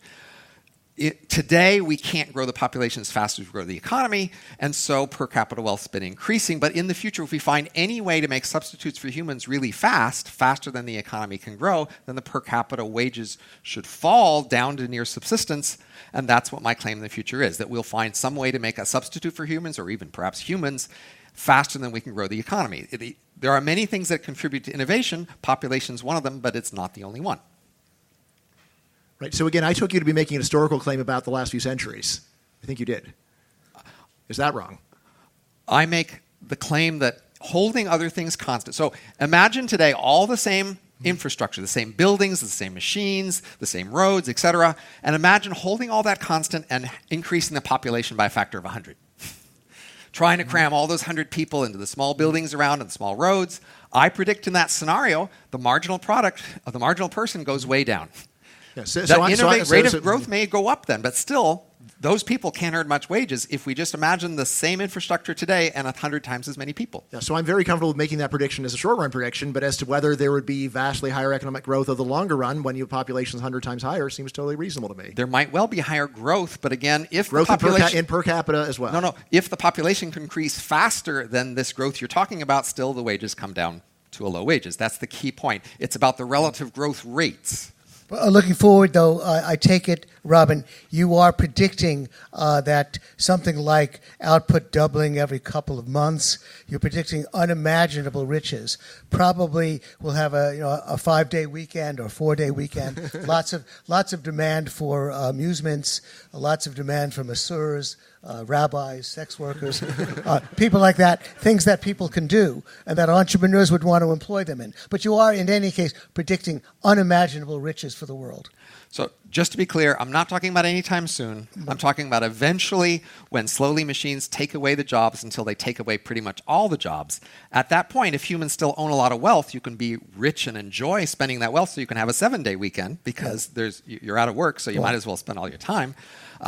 Today, we can't grow the population as fast as we grow the economy, and so per capita wealth's been increasing. But in the future, if we find any way to make substitutes for humans really fast, faster than the economy can grow, then the per capita wages should fall down to near subsistence, and that's what my claim in the future is, that we'll find some way to make a substitute for humans, or even perhaps humans, faster than we can grow the economy. There are many things that contribute to innovation. Population is one of them, but it's not the only one. Right. So again, I took you to be making a historical claim about the last few centuries. I think you did. Is that wrong? I make the claim that holding other things constant. So imagine today all the same infrastructure, the same buildings, the same machines, the same roads, etc. And imagine holding all that constant and increasing the population by a factor of 100. Trying to cram all those 100 people into the small buildings around and the small roads. I predict in that scenario, the marginal product of the marginal person goes way down. Yeah, the rate of growth may go up then, but still, those people can't earn much wages if we just imagine the same infrastructure today and 100 times as many people. Yeah, so I'm very comfortable with making that prediction as a short-run prediction, but as to whether there would be vastly higher economic growth over the longer run when your population is 100 times higher seems totally reasonable to me. There might well be higher growth, but again, if growth the population... in per capita as well. No. If the population can increase faster than this growth you're talking about, still the wages come down to a low wages. That's the key point. It's about the relative growth rates. Looking forward, though, I take it, Robin, you are predicting that something like output doubling every couple of months. You're predicting unimaginable riches. Probably we'll have a 5-day weekend or 4-day weekend. lots of demand for amusements. Lots of demand for masseurs, rabbis, sex workers, people like that. Things that people can do and that entrepreneurs would want to employ them in. But you are, in any case, predicting unimaginable riches for the world. So just to be clear, I'm not talking about anytime soon. I'm talking about eventually when slowly machines take away the jobs until they take away pretty much all the jobs. At that point, if humans still own a lot of wealth, you can be rich and enjoy spending that wealth so you can have a 7-day weekend because you're out of work, so you might as well spend all your time.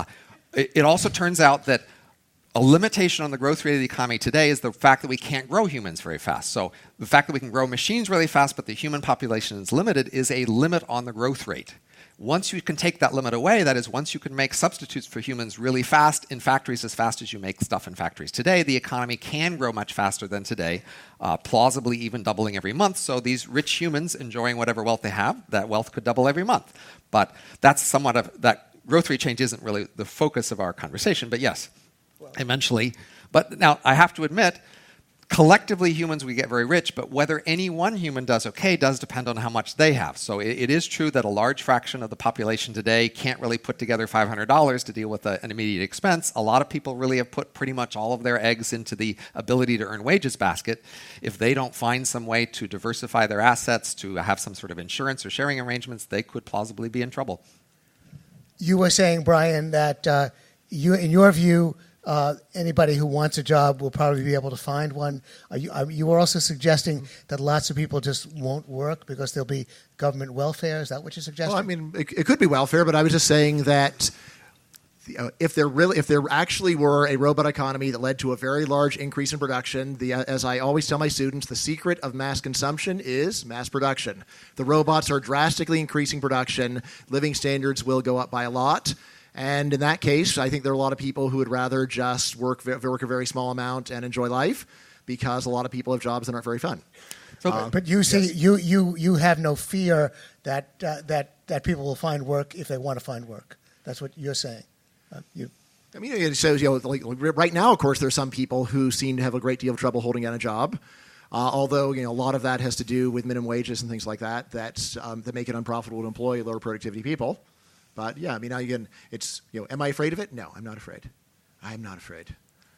It also turns out that a limitation on the growth rate of the economy today is the fact that we can't grow humans very fast. So the fact that we can grow machines really fast, but the human population is limited, is a limit on the growth rate. Once you can take that limit away, that is, once you can make substitutes for humans really fast in factories as fast as you make stuff in factories today, the economy can grow much faster than today, plausibly even doubling every month. So these rich humans enjoying whatever wealth they have, that wealth could double every month. But that's somewhat of that growth rate change isn't really the focus of our conversation, but yes, eventually. But now I have to admit, collectively humans, we get very rich, but whether any one human does okay does depend on how much they have. So it is true that a large fraction of the population today can't really put together $500 to deal with an immediate expense. A lot of people really have put pretty much all of their eggs into the ability to earn wages basket. If they don't find some way to diversify their assets, to have some sort of insurance or sharing arrangements, they could plausibly be in trouble. You were saying, Brian, that in your view, anybody who wants a job will probably be able to find one. You were also suggesting that lots of people just won't work because there'll be government welfare. Is that what you're suggesting? Well, I mean, it could be welfare, but I was just saying that if there actually were a robot economy that led to a very large increase in production, as I always tell my students, the secret of mass consumption is mass production. The robots are drastically increasing production. Living standards will go up by a lot. And in that case, I think there are a lot of people who would rather just work a very small amount and enjoy life, because a lot of people have jobs that aren't very fun. But you say you have no fear that people will find work if they want to find work. That's what you're saying. I mean, it shows, like right now, of course, there are some people who seem to have a great deal of trouble holding down a job. Although a lot of that has to do with minimum wages and things like that that make it unprofitable to employ lower productivity people. But yeah, I mean, again, it's am I afraid of it? No, I'm not afraid. I'm not afraid.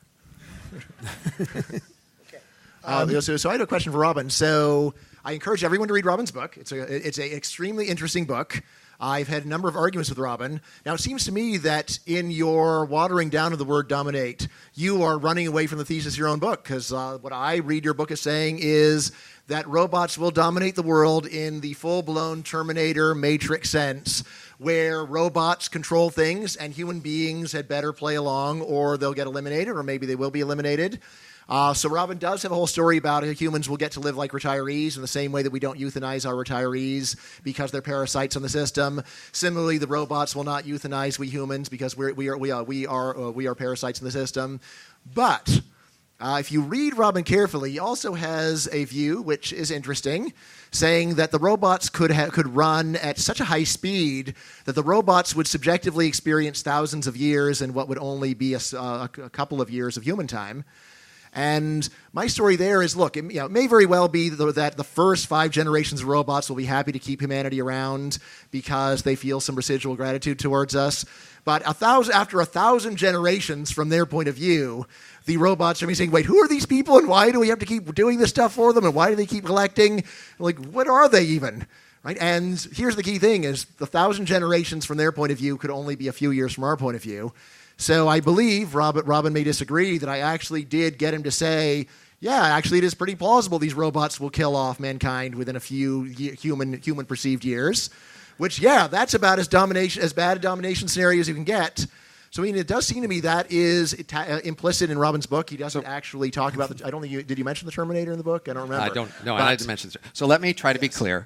Okay. So I had a question for Robin. So I encourage everyone to read Robin's book. It's an extremely interesting book. I've had a number of arguments with Robin. Now, it seems to me that in your watering down of the word dominate, you are running away from the thesis of your own book, because what I read your book as saying is that robots will dominate the world in the full-blown Terminator Matrix sense, where robots control things and human beings had better play along, or they'll get eliminated, or maybe they will be eliminated. So Robin does have a whole story about how humans will get to live like retirees in the same way that we don't euthanize our retirees because they're parasites on the system. Similarly, the robots will not euthanize we humans because we are parasites in the system. But if you read Robin carefully, he also has a view which is interesting, saying that the robots could run at such a high speed that the robots would subjectively experience thousands of years in what would only be a couple of years of human time. And my story there is, look, it may very well be that the first 5 generations of robots will be happy to keep humanity around because they feel some residual gratitude towards us. But after 1,000 generations from their point of view, the robots are going to be saying, wait, who are these people and why do we have to keep doing this stuff for them and why do they keep collecting? Like, what are they even? Right? And here's the key thing is the 1,000 generations from their point of view could only be a few years from our point of view. So I believe, Robin may disagree, that I actually did get him to say, yeah, actually it is pretty plausible these robots will kill off mankind within a few human perceived years, which, yeah, that's about as bad a domination scenario as you can get. So, I mean, it does seem to me that is implicit in Robin's book. He doesn't actually talk about the. I don't think did you mention the Terminator in the book? I don't remember. I don't. No, I didn't mention. So let me try to be clear.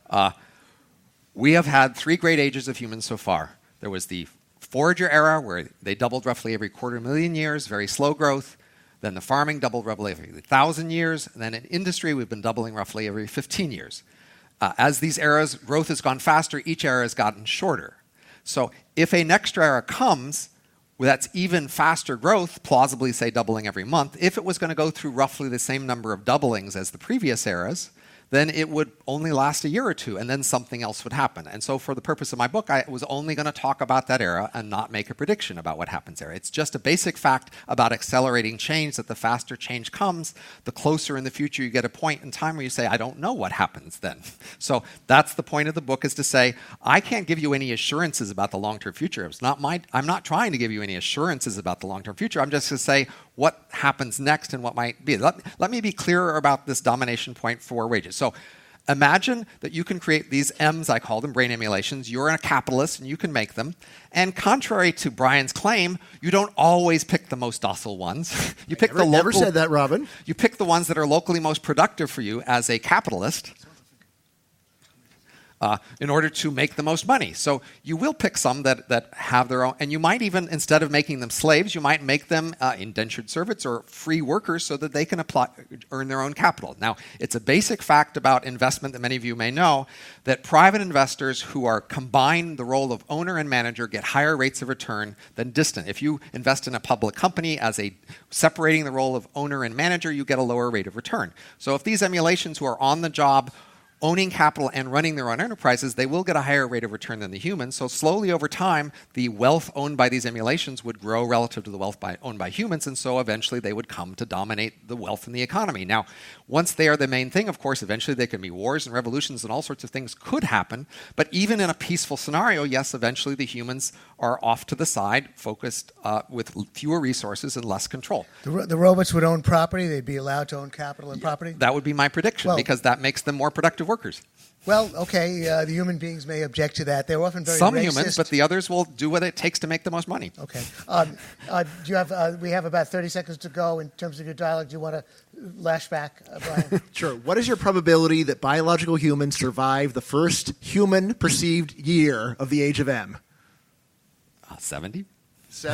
We have had 3 great ages of humans so far. There was the forager era, where they doubled roughly every 250,000 years, very slow growth. Then the farming doubled roughly every 1,000 years. And then in industry, we've been doubling roughly every 15 years. As these eras, growth has gone faster, each era has gotten shorter. So if a next era comes, that's even faster growth, plausibly say doubling every month, if it was going to go through roughly the same number of doublings as the previous eras, then it would only last a year or two, and then something else would happen. And so for the purpose of my book, I was only going to talk about that era and not make a prediction about what happens there. It's just a basic fact about accelerating change, that the faster change comes, the closer in the future you get a point in time where you say, I don't know what happens then. So that's the point of the book, is to say, I can't give you any assurances about the long-term future. I'm not trying to give you any assurances about the long-term future. I'm just going to say what happens next and what might be. Let me be clearer about this domination point for wages. So imagine that you can create these M's, I call them, brain emulations. You're a capitalist and you can make them. And contrary to Brian's claim, you don't always pick the most docile ones. You pick never said that, Robin. You pick the ones that are locally most productive for you as a capitalist. In order to make the most money. So you will pick some that have their own, and you might even, instead of making them slaves, you might make them indentured servants or free workers so that they can earn their own capital. Now, it's a basic fact about investment that many of you may know, that private investors who are combine the role of owner and manager get higher rates of return than distant. If you invest in a public company as separating the role of owner and manager, you get a lower rate of return. So if these emulations who are on the job owning capital and running their own enterprises, they will get a higher rate of return than the humans. So slowly over time, the wealth owned by these emulations would grow relative to the wealth owned by humans, and so eventually they would come to dominate the wealth in the economy. Now, once they are the main thing, of course, eventually there can be wars and revolutions and all sorts of things could happen. But even in a peaceful scenario, yes, eventually the humans are off to the side, focused with fewer resources and less control. The robots would own property. They'd be allowed to own capital and property. That would be my prediction, because that makes them more productive workers. Well, okay, the human beings may object to that. They're often very Some racist. Humans, but the others will do what it takes to make the most money. Okay. Do you have? We have about 30 seconds to go in terms of your dialogue. Do you want to lash back, Brian? Sure. What is your probability that biological humans survive the first human perceived year of the age of M? 70. So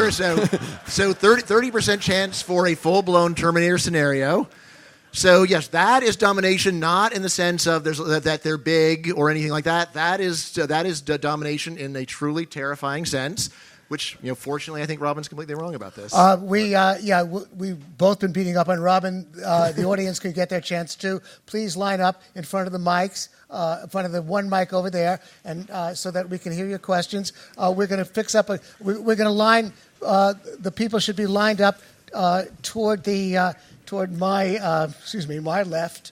30% chance for a full-blown Terminator scenario. So yes, that is domination, not in the sense of that they're big or anything like that. That is domination in a truly terrifying sense. Which, fortunately, I think Robin's completely wrong about this. We've both been beating up on Robin. The audience could get their chance too. Please line up in front of the mics, in front of the one mic over there, and so that we can hear your questions. We're going to fix up we're going to line. The people should be lined up toward my left,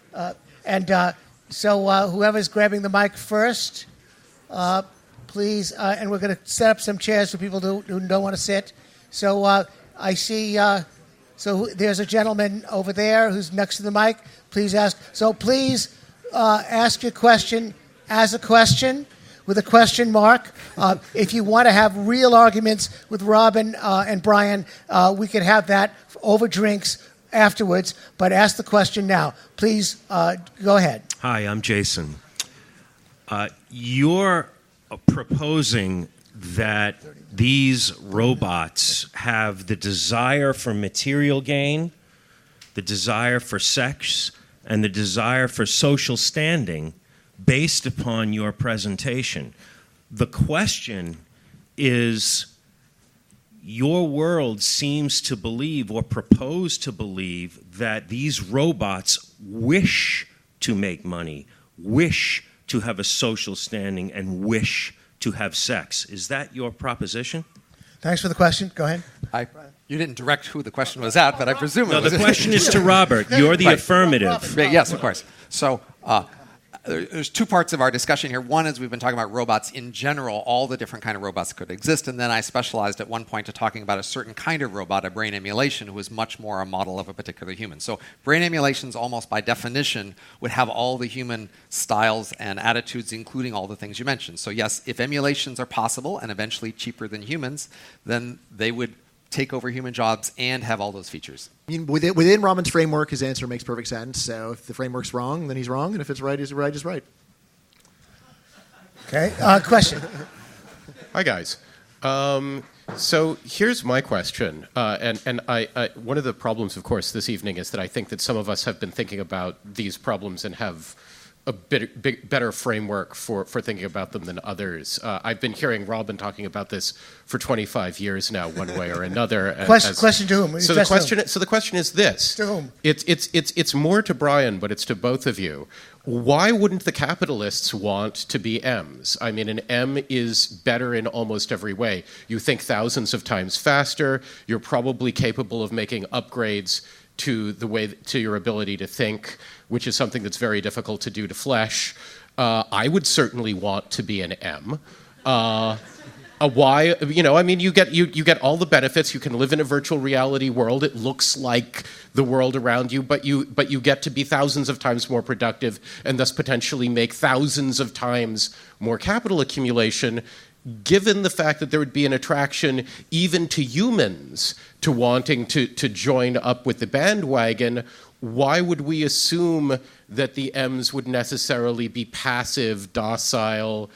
so whoever's grabbing the mic first. Please, and we're going to set up some chairs for people who don't want to sit. So I see, there's a gentleman over there who's next to the mic. Please ask. So please ask your question as a question with a question mark. If you want to have real arguments with Robin and Brian, we could have that over drinks afterwards, but ask the question now. Please go ahead. Hi, I'm Jason. You're proposing that these robots have the desire for material gain, the desire for sex, and the desire for social standing based upon your presentation. The question is, your world seems to believe or propose to believe that these robots wish to make money, wish to have a social standing, and wish to have sex. Is that your proposition? Thanks for the question. Go ahead. You didn't direct who the question was at, but I presume the question is to Robert. You're the affirmative. Yes, of course. So there's two parts of our discussion here. One is we've been talking about robots in general, all the different kind of robots that could exist, and then I specialized at one point to talking about a certain kind of robot, a brain emulation, who is much more a model of a particular human. So brain emulations, almost by definition, would have all the human styles and attitudes, including all the things you mentioned. So yes, if emulations are possible and eventually cheaper than humans, then they would take over human jobs and have all those features. I mean, within Robin's framework, his answer makes perfect sense. So if the framework's wrong, then he's wrong, and if it's right, he's right. Okay, question. Hi, guys. So here's my question, and I one of the problems, of course, this evening is that I think that some of us have been thinking about these problems and have a better framework for thinking about them than others. I've been hearing Robin talking about this for 25 years now, one way or another. Question to whom? So the question is this. To whom? It's more to Brian, but it's to both of you. Why wouldn't the capitalists want to be M's? I mean, an M is better in almost every way. You think thousands of times faster. You're probably capable of making upgrades to your ability to think, which is something that's very difficult to do to flesh. I would certainly want to be an M. Why? I mean, you get all the benefits. You can live in a virtual reality world. It looks like the world around you, but you get to be thousands of times more productive, and thus potentially make thousands of times more capital accumulation. Given the fact that there would be an attraction even to humans to wanting to join up with the bandwagon, why would we assume that the M's would necessarily be passive, docile,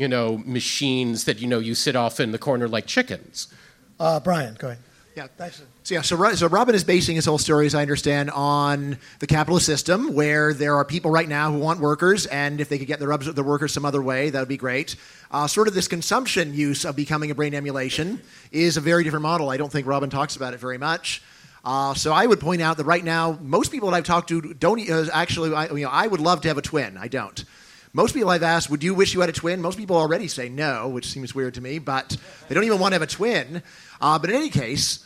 machines that, you sit off in the corner like chickens? Brian, go ahead. Yeah, thanks. So Robin is basing his whole story, as I understand, on the capitalist system, where there are people right now who want workers, and if they could get their workers some other way, that would be great. Sort of this consumption use of becoming a brain emulation is a very different model. I don't think Robin talks about it very much. So I would point out that right now, most people that I've talked to don't actually. I would love to have a twin. I don't. Most people I've asked, would you wish you had a twin? Most people already say no, which seems weird to me, but they don't even want to have a twin. But in any case,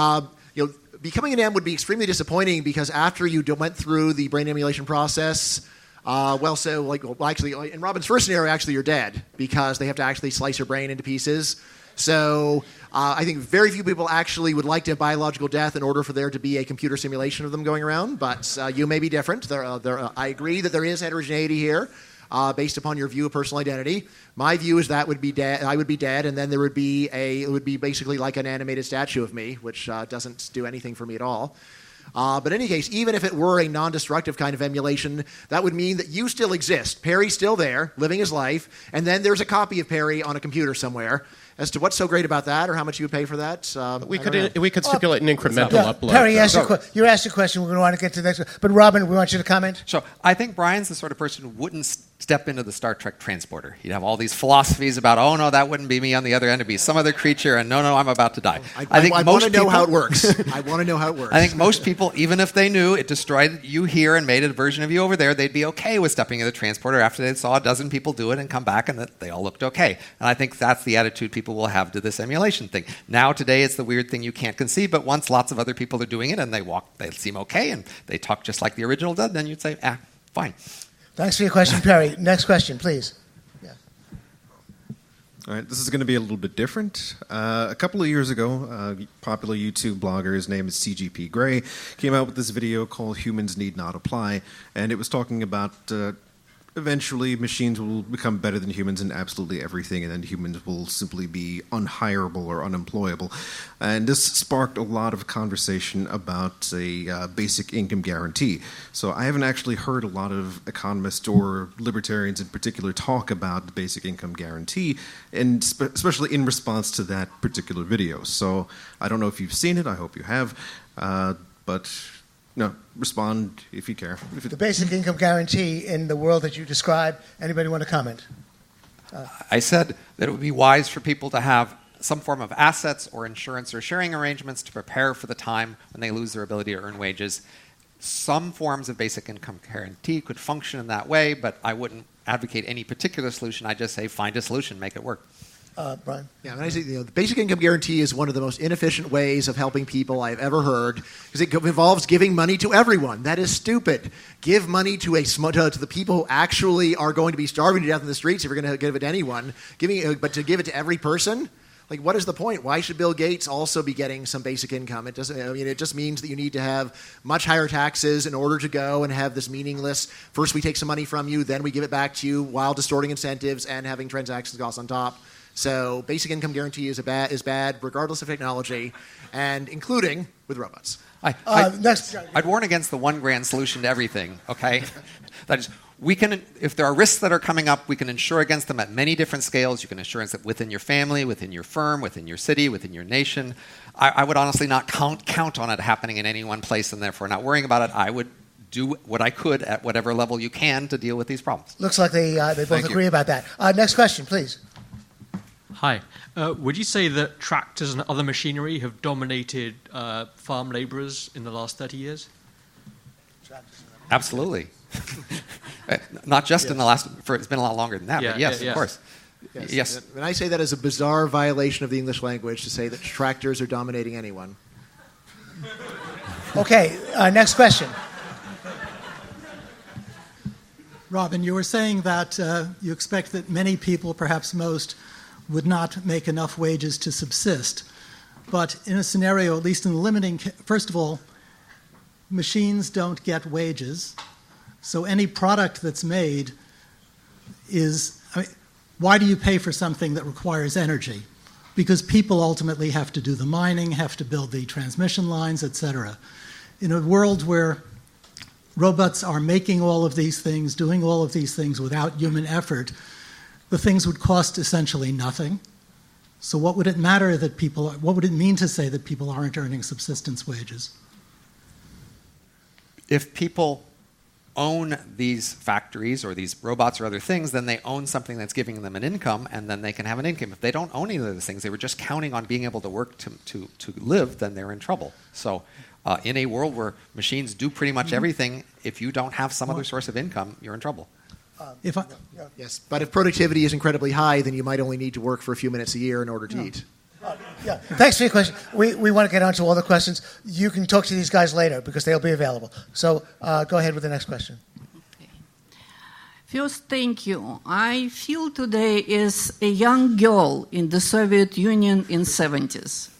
becoming an M would be extremely disappointing because after you went through the brain emulation process, actually, in Robin's first scenario, actually you're dead because they have to actually slice your brain into pieces. So I think very few people actually would like to have biological death in order for there to be a computer simulation of them going around, but you may be different. I agree that there is heterogeneity here. Based upon your view of personal identity. My view is that would be dead. I would be dead, and then it would be basically like an animated statue of me, which doesn't do anything for me at all. But in any case, even if it were a non-destructive kind of emulation, that would mean that you still exist. Perry's still there, living his life, and then there's a copy of Perry on a computer somewhere. As to what's so great about that, or how much you would pay for that, we could stipulate an incremental upload. Perry, you asked a question. We're going to want to get to the next one. But Robin, we want you to comment. So I think Brian's the sort of person who wouldn't step into the Star Trek transporter. He'd have all these philosophies about, oh no, that wouldn't be me on the other end. It'd be some other creature, and no, I'm about to die. I want to know how it works. I want to know how it works. I think most people, even if they knew it destroyed you here and made a version of you over there, they'd be okay with stepping into the transporter after they saw a dozen people do it and come back and that they all looked okay. And I think that's the attitude people will have to this emulation thing. Now, today, it's the weird thing you can't conceive, but once lots of other people are doing it and they seem okay and they talk just like the original did, then you'd say, fine. Thanks for your question, Perry. Next question, please. Yeah. All right, this is going to be a little bit different. A couple of years ago, popular YouTube blogger, his name is CGP Grey, came out with this video called Humans Need Not Apply, and it was talking about eventually machines will become better than humans in absolutely everything, and then humans will simply be unhireable or unemployable. And this sparked a lot of conversation about a basic income guarantee. So I haven't actually heard a lot of economists or libertarians in particular talk about the basic income guarantee, and especially in response to that particular video. So I don't know if you've seen it. I hope you have. But no, respond if you care. The basic income guarantee in the world that you describe, anybody want to comment? I said that it would be wise for people to have some form of assets or insurance or sharing arrangements to prepare for the time when they lose their ability to earn wages. Some forms of basic income guarantee could function in that way, but I wouldn't advocate any particular solution. I just say find a solution, make it work. Brian? Yeah, when I say, the basic income guarantee is one of the most inefficient ways of helping people I've ever heard because it involves giving money to everyone. That is stupid. Give money to the people who actually are going to be starving to death in the streets if you're going to give it to anyone. But to give it to every person? Like, what is the point? Why should Bill Gates also be getting some basic income? It doesn't. I mean, it just means that you need to have much higher taxes in order to go and have this meaningless. First, we take some money from you, then we give it back to you, while distorting incentives and having transaction costs on top. So, basic income guarantee is bad, regardless of technology, and including with robots. I'd warn against the one grand solution to everything. Okay, that is. We can, if there are risks that are coming up, we can insure against them at many different scales. You can insure it within your family, within your firm, within your city, within your nation. I would honestly not count on it happening in any one place and therefore not worrying about it. I would do what I could at whatever level you can to deal with these problems. Looks like they both agree about that. Next question, please. Hi. Would you say that tractors and other machinery have dominated farm laborers in the last 30 years? Absolutely. Not just in the last, it's been a lot longer than that, but yes, of course. Yes. And I say that as a bizarre violation of the English language to say that tractors are dominating anyone. Okay, next question. Robin, you were saying that you expect that many people, perhaps most, would not make enough wages to subsist. But in a scenario, at least in the limiting, first of all, machines don't get wages. So any product that's made why do you pay for something that requires energy? Because people ultimately have to do the mining, have to build the transmission lines, etc. In a world where robots are making all of these things, doing all of these things without human effort, the things would cost essentially nothing. So what would it mean to say that people aren't earning subsistence wages? If people own these factories or these robots or other things, then they own something that's giving them an income, and then they can have an income. If they don't own any of those things, they were just counting on being able to work to live, then they're in trouble. So in a world where machines do pretty much everything, if you don't have some other source of income, you're in trouble. Yes, but if productivity is incredibly high, then you might only need to work for a few minutes a year in order to eat. Yeah, thanks for your question. We want to get on to all the questions. You can talk to these guys later because they'll be available. So go ahead with the next question. Okay. First, thank you. I feel today as a young girl in the Soviet Union in 70s.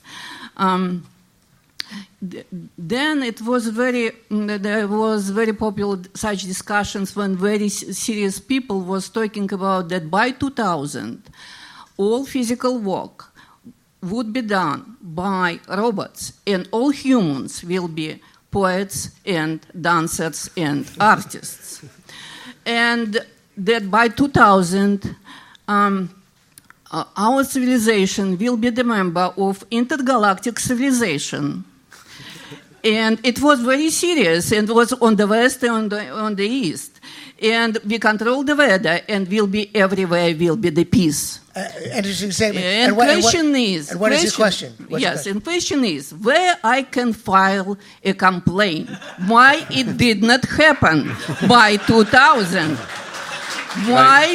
Then there was very popular such discussions when very serious people was talking about that by 2000, all physical work would be done by robots, and all humans will be poets and dancers and artists. And that by 2000, our civilization will be the member of intergalactic civilization. And it was very serious, and was on the west and on the east. And we control the weather, and will be everywhere, will be the peace. Interesting statement. And question is... And what is your question? And question is, where I can file a complaint? Why it did not happen by 2000? Why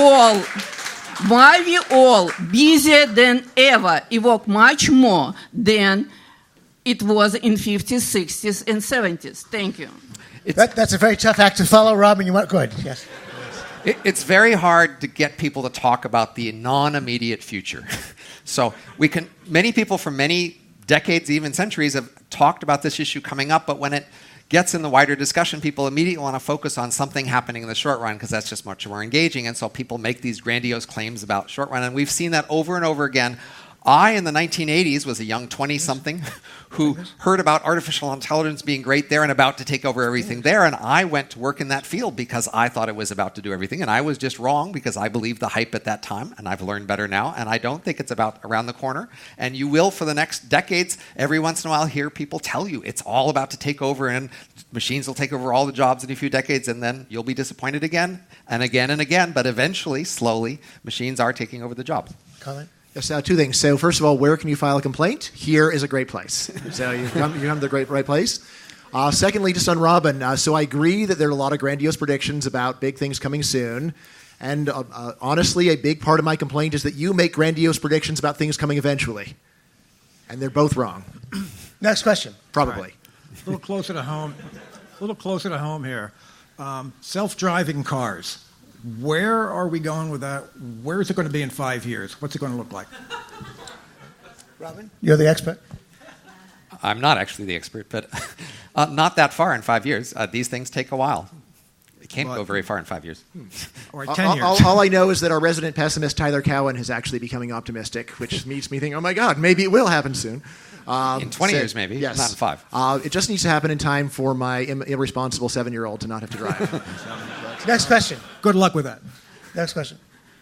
we all busier than ever, evoke much more than it was in 50s, 60s, and 70s. Thank you. That's a very tough act to follow, Robin. You want good? Yes. It's very hard to get people to talk about the non-immediate future. So many people from many decades, even centuries, have talked about this issue coming up, but when it gets in the wider discussion, people immediately want to focus on something happening in the short run because that's just much more engaging, and so people make these grandiose claims about short run, and we've seen that over and over again. I, in the 1980s, was a young 20-something who heard about artificial intelligence being great there and about to take over everything there, and I went to work in that field because I thought it was about to do everything, and I was just wrong because I believed the hype at that time, and I've learned better now, and I don't think it's about around the corner. And you will, for the next decades, every once in a while hear people tell you it's all about to take over, and machines will take over all the jobs in a few decades, and then you'll be disappointed again and again and again, but eventually, slowly, machines are taking over the jobs. Comment? Yes, two things. So first of all, where can you file a complaint? Here is a great place. So you come to the right place. Secondly, just on Robin, so I agree that there are a lot of grandiose predictions about big things coming soon. And honestly, a big part of my complaint is that you make grandiose predictions about things coming eventually. And they're both wrong. Next question. Probably. Right. A little closer to home. Here. Self-driving cars. Where are we going with that? Where is it going to be in 5 years? What's it going to look like? Robin, you're the expert. I'm not actually the expert, but not that far in 5 years. These things take a while. It can't go very far in 5 years. Or 10 years. All I know is that our resident pessimist, Tyler Cowen, is actually becoming optimistic, which makes me think, oh my God, maybe it will happen soon. In 20 years, maybe. Yes. Not in 5. It just needs to happen in time for my irresponsible 7-year-old to not have to drive. Next question. Good luck with that. Next question.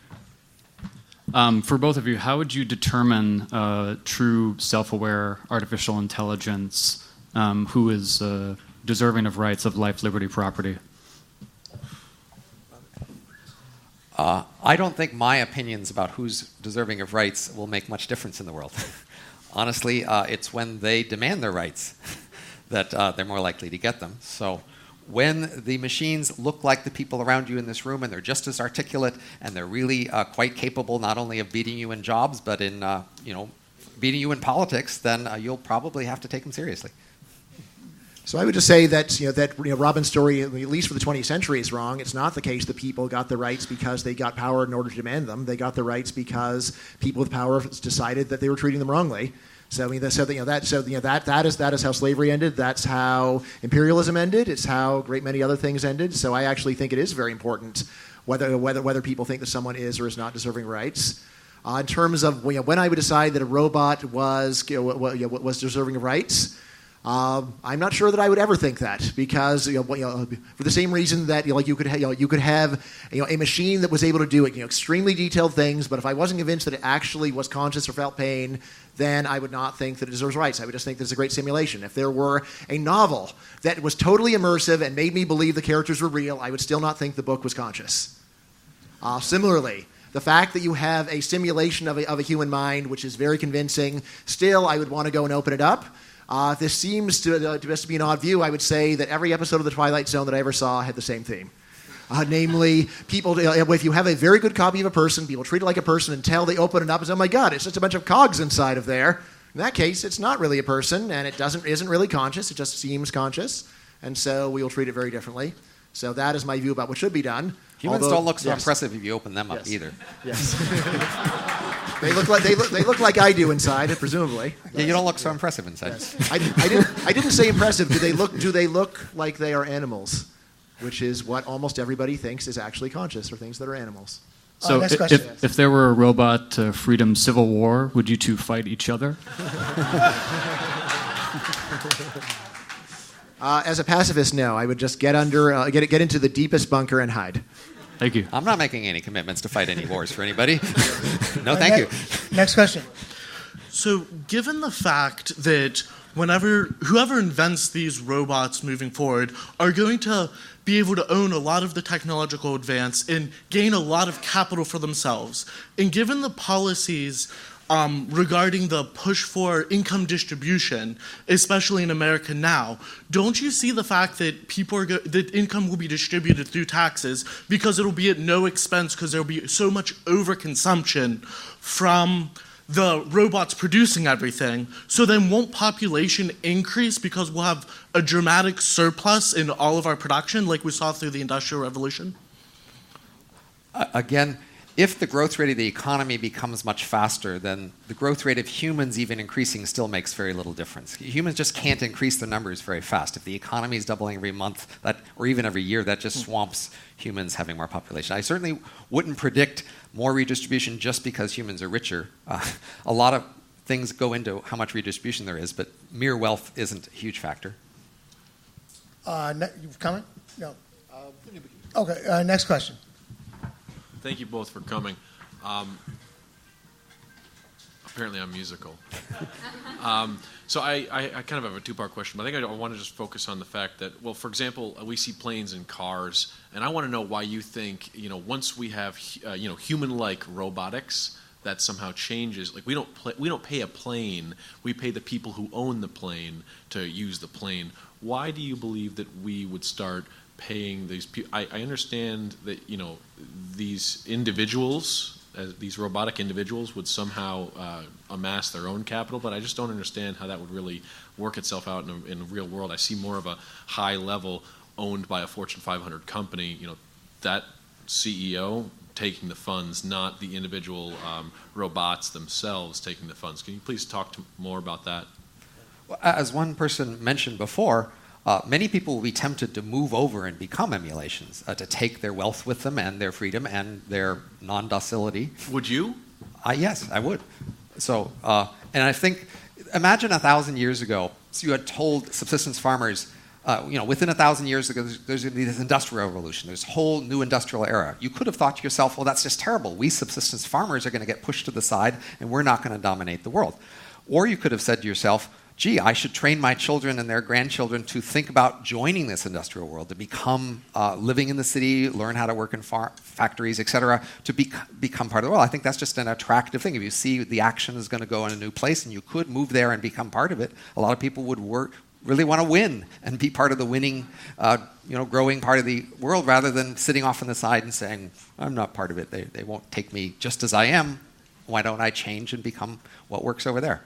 For both of you, how would you determine true self-aware artificial intelligence who is deserving of rights of life, liberty, property? I don't think my opinions about who's deserving of rights will make much difference in the world. Honestly, it's when they demand their rights that they're more likely to get them. So when the machines look like the people around you in this room and they're just as articulate and they're really quite capable not only of beating you in jobs but in beating you in politics, then you'll probably have to take them seriously. So I would just say that Robin's story, at least for the 20th century, is wrong. It's not the case that people got the rights because they got power in order to demand them. They got the rights because people with power decided that they were treating them wrongly. So that is how slavery ended. That's how imperialism ended. It's how a great many other things ended. So I actually think it is very important whether people think that someone is or is not deserving rights. In terms of when I would decide that a robot was deserving of rights. I'm not sure that I would ever think that because for the same reason that you could have a machine that was able to do extremely detailed things, but if I wasn't convinced that it actually was conscious or felt pain, then I would not think that it deserves rights. I would just think that it's a great simulation. If there were a novel that was totally immersive and made me believe the characters were real, I would still not think the book was conscious. Similarly, the fact that you have a simulation of a human mind, which is very convincing, still I would want to go and open it up. This seems to just be an odd view. I would say that every episode of The Twilight Zone that I ever saw had the same theme. Namely, people, if you have a very good copy of a person, people treat it like a person until they open it up and say, oh my God, it's just a bunch of cogs inside of there. In that case, it's not really a person, and it isn't really conscious. It just seems conscious, and so we will treat it very differently. So that is my view about what should be done. Humans don't look so impressive if you open them up either. Yes. They look like I do inside, presumably. Yeah, you don't look so impressive inside. Yes. I didn't say impressive. Do they look like they are animals? Which is what almost everybody thinks is actually conscious, or things that are animals. So if there were a robot freedom civil war, would you two fight each other? As a pacifist, no. I would just get into the deepest bunker and hide. Thank you. I'm not making any commitments to fight any wars for anybody. No, thank you. Next question. So, given the fact that whoever invents these robots moving forward are going to be able to own a lot of the technological advance and gain a lot of capital for themselves, and given the policies regarding the push for income distribution, especially in America now, don't you see the fact that that income will be distributed through taxes because it'll be at no expense because there'll be so much overconsumption from the robots producing everything? So then won't population increase because we'll have a dramatic surplus in all of our production like we saw through the Industrial Revolution? Again, if the growth rate of the economy becomes much faster, then the growth rate of humans even increasing still makes very little difference. Humans just can't increase their numbers very fast. If the economy is doubling every month, or even every year, that just swamps humans having more population. I certainly wouldn't predict more redistribution just because humans are richer. A lot of things go into how much redistribution there is, but mere wealth isn't a huge factor. Comment? No. Okay, next question. Thank you both for coming. Apparently I'm musical. So I kind of have a two-part question, but I think I want to just focus on the fact that, well, for example, we see planes and cars, and I want to know why you think, once we have, human-like robotics, that somehow changes. Like we don't pay a plane; we pay the people who own the plane to use the plane. Why do you believe that we would start paying these people? I understand that these individuals, these robotic individuals, would somehow amass their own capital, but I just don't understand how that would really work itself out in the real world. I see more of a high level owned by a Fortune 500 company. That CEO taking the funds, not the individual robots themselves taking the funds. Can you please talk more about that? Well, as one person mentioned before, many people will be tempted to move over and become emulations, to take their wealth with them and their freedom and their non-docility. Would you? Yes, I would. So, and I think, imagine 1,000 years ago, so you had told subsistence farmers, within 1,000 years ago, there's going to be this industrial revolution. There's a whole new industrial era. You could have thought to yourself, well, that's just terrible. We subsistence farmers are going to get pushed to the side, and we're not going to dominate the world. Or you could have said to yourself, gee, I should train my children and their grandchildren to think about joining this industrial world, to become living in the city, learn how to work in factories, et cetera, to become part of the world. I think that's just an attractive thing. If you see the action is going to go in a new place and you could move there and become part of it, a lot of people would really want to win and be part of the winning, growing part of the world rather than sitting off on the side and saying, I'm not part of it. They won't take me just as I am. Why don't I change and become what works over there?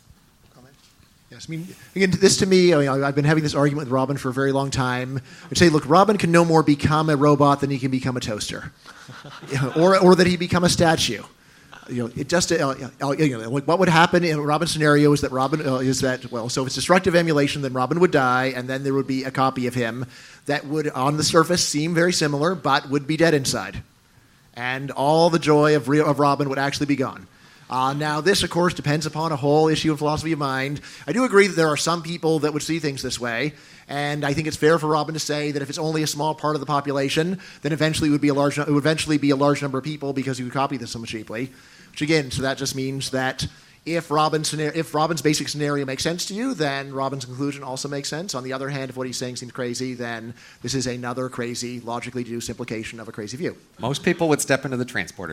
Yes, I mean, again, this to me, I've been having this argument with Robin for a very long time. I'd say, look, Robin can no more become a robot than he can become a toaster, or that he become a statue. It just, what would happen in Robin's scenario is that so if it's destructive emulation, then Robin would die, and then there would be a copy of him that would, on the surface, seem very similar, but would be dead inside, and all the joy of Robin would actually be gone. Now, this, of course, depends upon a whole issue of philosophy of mind. I do agree that there are some people that would see things this way, and I think it's fair for Robin to say that if it's only a small part of the population, then eventually it would eventually be a large number of people because you would copy this so much cheaply. Which again, so that just means that if Robin's basic scenario makes sense to you, then Robin's conclusion also makes sense. On the other hand, if what he's saying seems crazy, then this is another crazy, logically deduced implication of a crazy view. Most people would step into the transporter.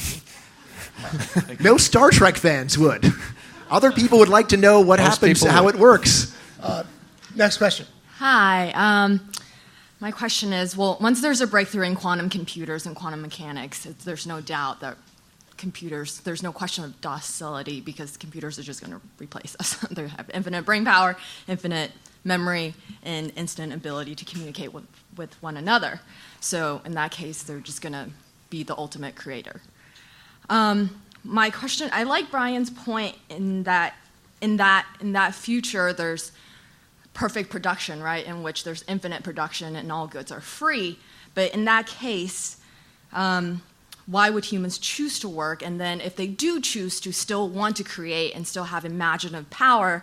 No Star Trek fans would. Other people would like to know what happens, how it works. Next question. Hi. My question is, once there's a breakthrough in quantum computers and quantum mechanics, there's no doubt that there's no question of docility because computers are just going to replace us. They have infinite brain power, infinite memory, and instant ability to communicate with one another. So in that case, they're just going to be the ultimate creator. My question, I like Brian's point in that future there's perfect production, right, in which there's infinite production and all goods are free. But in that case, why would humans choose to work? And then if they do choose to still want to create and still have imaginative power,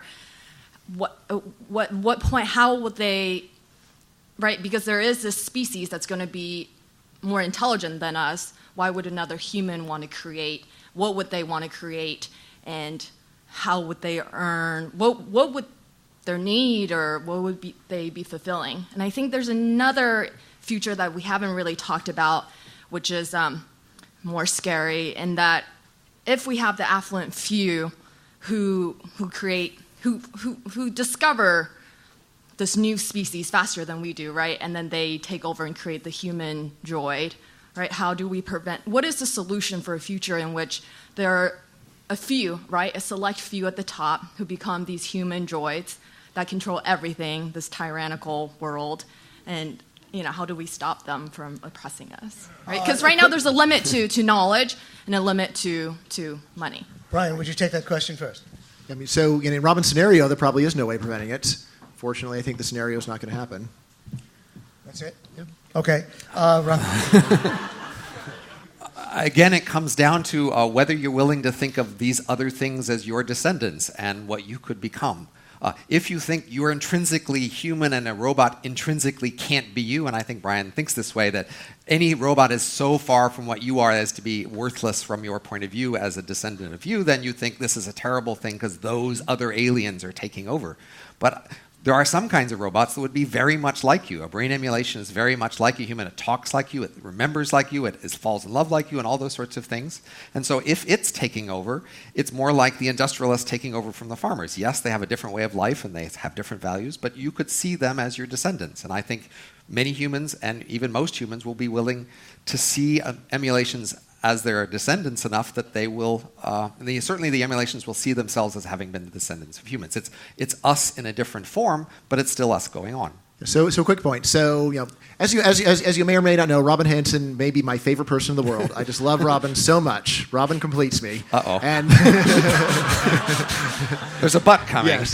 what point, how would they, right, because there is this species that's going to be more intelligent than us, why would another human want to create? What would they want to create? And how would they earn? What would their need or what would they be fulfilling? And I think there's another future that we haven't really talked about, which is more scary, in that if we have the affluent few who discover this new species faster than we do, right? And then they take over and create the human droid. Right? How do we prevent? What is the solution for a future in which there are a few, right, a select few at the top who become these human droids that control everything, this tyrannical world, and how do we stop them from oppressing us? Right? Because right now there's a limit to knowledge and a limit to money. Brian, would you take that question first? I mean, so in Robin's scenario, there probably is no way of preventing it. Fortunately, I think the scenario is not going to happen. That's it? Yep. Okay. Again, it comes down to whether you're willing to think of these other things as your descendants and what you could become. If you think you're intrinsically human and a robot intrinsically can't be you, and I think Brian thinks this way, that any robot is so far from what you are as to be worthless from your point of view as a descendant of you, then you think this is a terrible thing because those other aliens are taking over. But There are some kinds of robots that would be very much like you. A brain emulation is very much like a human. It talks like you, it remembers like you, it falls in love like you, and all those sorts of things. And so if it's taking over, it's more like the industrialists taking over from the farmers. Yes, they have a different way of life and they have different values, but you could see them as your descendants. And I think many humans, and even most humans, will be willing to see emulations as their descendants enough that they will, certainly the emulations will see themselves as having been the descendants of humans. It's us in a different form, but it's still us going on. So quick point. So, as you may or may not know, Robin Hanson may be my favorite person in the world. I just love Robin so much. Robin completes me. Uh-oh. And there's a butt coming. Yes.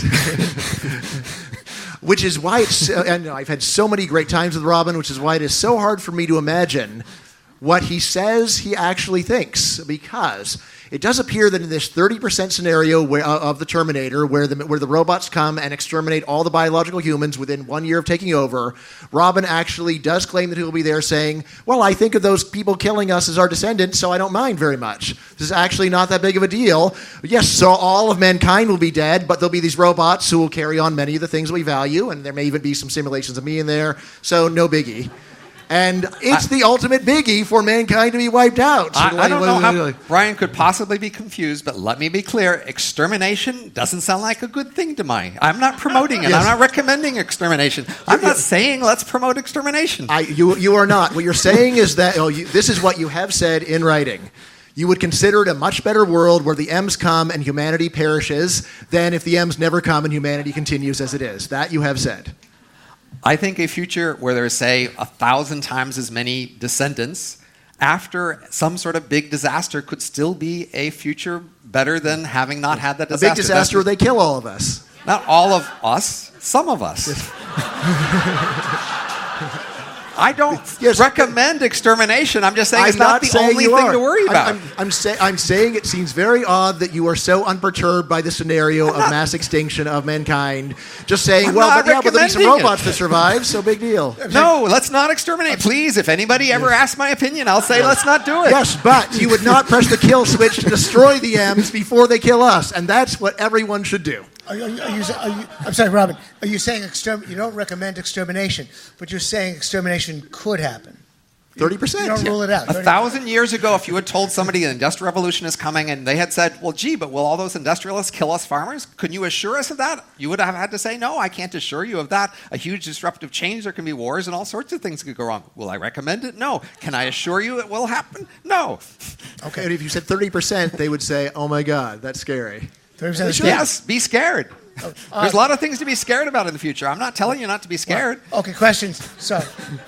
Which is why and I've had so many great times with Robin, which is why it is so hard for me to imagine what he says he actually thinks, because it does appear that in this 30% scenario of the Terminator, where the robots come and exterminate all the biological humans within 1 year of taking over, Robin actually does claim that he will be there saying, well, I think of those people killing us as our descendants, so I don't mind very much. This is actually not that big of a deal. Yes, so all of mankind will be dead, but there'll be these robots who will carry on many of the things we value, and there may even be some simulations of me in there, so no biggie. And it's the ultimate biggie for mankind to be wiped out. I don't know how Brian could possibly be confused, but let me be clear. Extermination doesn't sound like a good thing to me. I'm not promoting it. Yes. I'm not recommending extermination. I'm not saying let's promote extermination. You are not. What you're saying is that this is what you have said in writing. You would consider it a much better world where the M's come and humanity perishes than if the M's never come and humanity continues as it is. That you have said. I think a future where there's, say, 1,000 times as many descendants after some sort of big disaster could still be a future better than having not had that disaster. A big disaster where they kill all of us. Not all of us, some of us. I don't recommend extermination. I'm just saying it's not the only thing to worry about. I'm saying it seems very odd that you are so unperturbed by the scenario of mass extinction of mankind. Just saying, but there'll be some robots that survive, so big deal. No, let's not exterminate. Please, if anybody ever asks my opinion, I'll say let's not do it. Yes, but you would not press the kill switch to destroy the M's before they kill us, and that's what everyone should do. I'm sorry, Robin. Are you saying you don't recommend extermination, but you're saying extermination could happen? 30%. You don't rule it out. 1,000 years ago, if you had told somebody an industrial revolution is coming and they had said, well, gee, but will all those industrialists kill us farmers? Can you assure us of that? You would have had to say, no, I can't assure you of that. A huge disruptive change, there can be wars and all sorts of things could go wrong. Will I recommend it? No. Can I assure you it will happen? No. Okay, and if you said 30%, they would say, oh my God, that's scary. Yes, be scared. There's a lot of things to be scared about in the future. I'm not telling you not to be scared. Okay, questions. Sorry.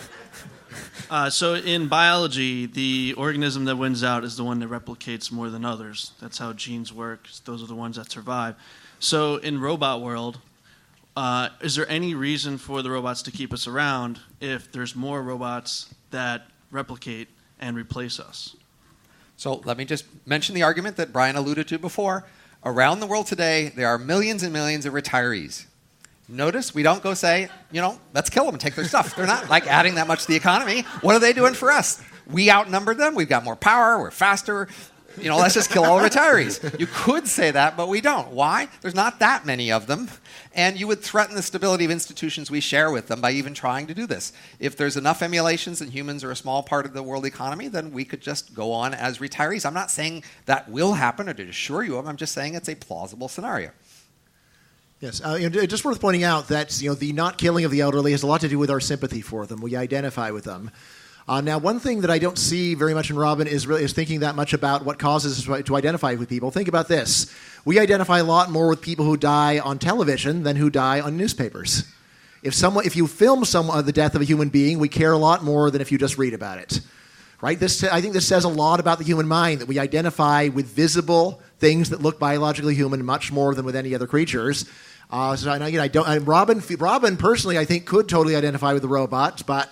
So in biology, the organism that wins out is the one that replicates more than others. That's how genes work. Those are the ones that survive. So in robot world, is there any reason for the robots to keep us around if there's more robots that replicate and replace us? So let me just mention the argument that Brian alluded to before. Around the world today, there are millions and millions of retirees. Notice we don't go say, let's kill them and take their stuff. They're not adding that much to the economy. What are they doing for us? We outnumber them. We've got more power. We're faster. Let's just kill all the retirees. You could say that, but we don't. Why? There's not that many of them. And you would threaten the stability of institutions we share with them by even trying to do this. If there's enough emulations and humans are a small part of the world economy, then we could just go on as retirees. I'm not saying that will happen or to assure you of. I'm just saying it's a plausible scenario. Yes, just worth pointing out that the not killing of the elderly has a lot to do with our sympathy for them. We identify with them. Now, one thing that I don't see very much in Robin is thinking that much about what causes us to identify with people. Think about this. We identify a lot more with people who die on television than who die on newspapers. If you film the death of a human being, we care a lot more than if you just read about it. Right? I think this says a lot about the human mind, that we identify with visible things that look biologically human much more than with any other creatures. Robin personally, I think, could totally identify with the robots, but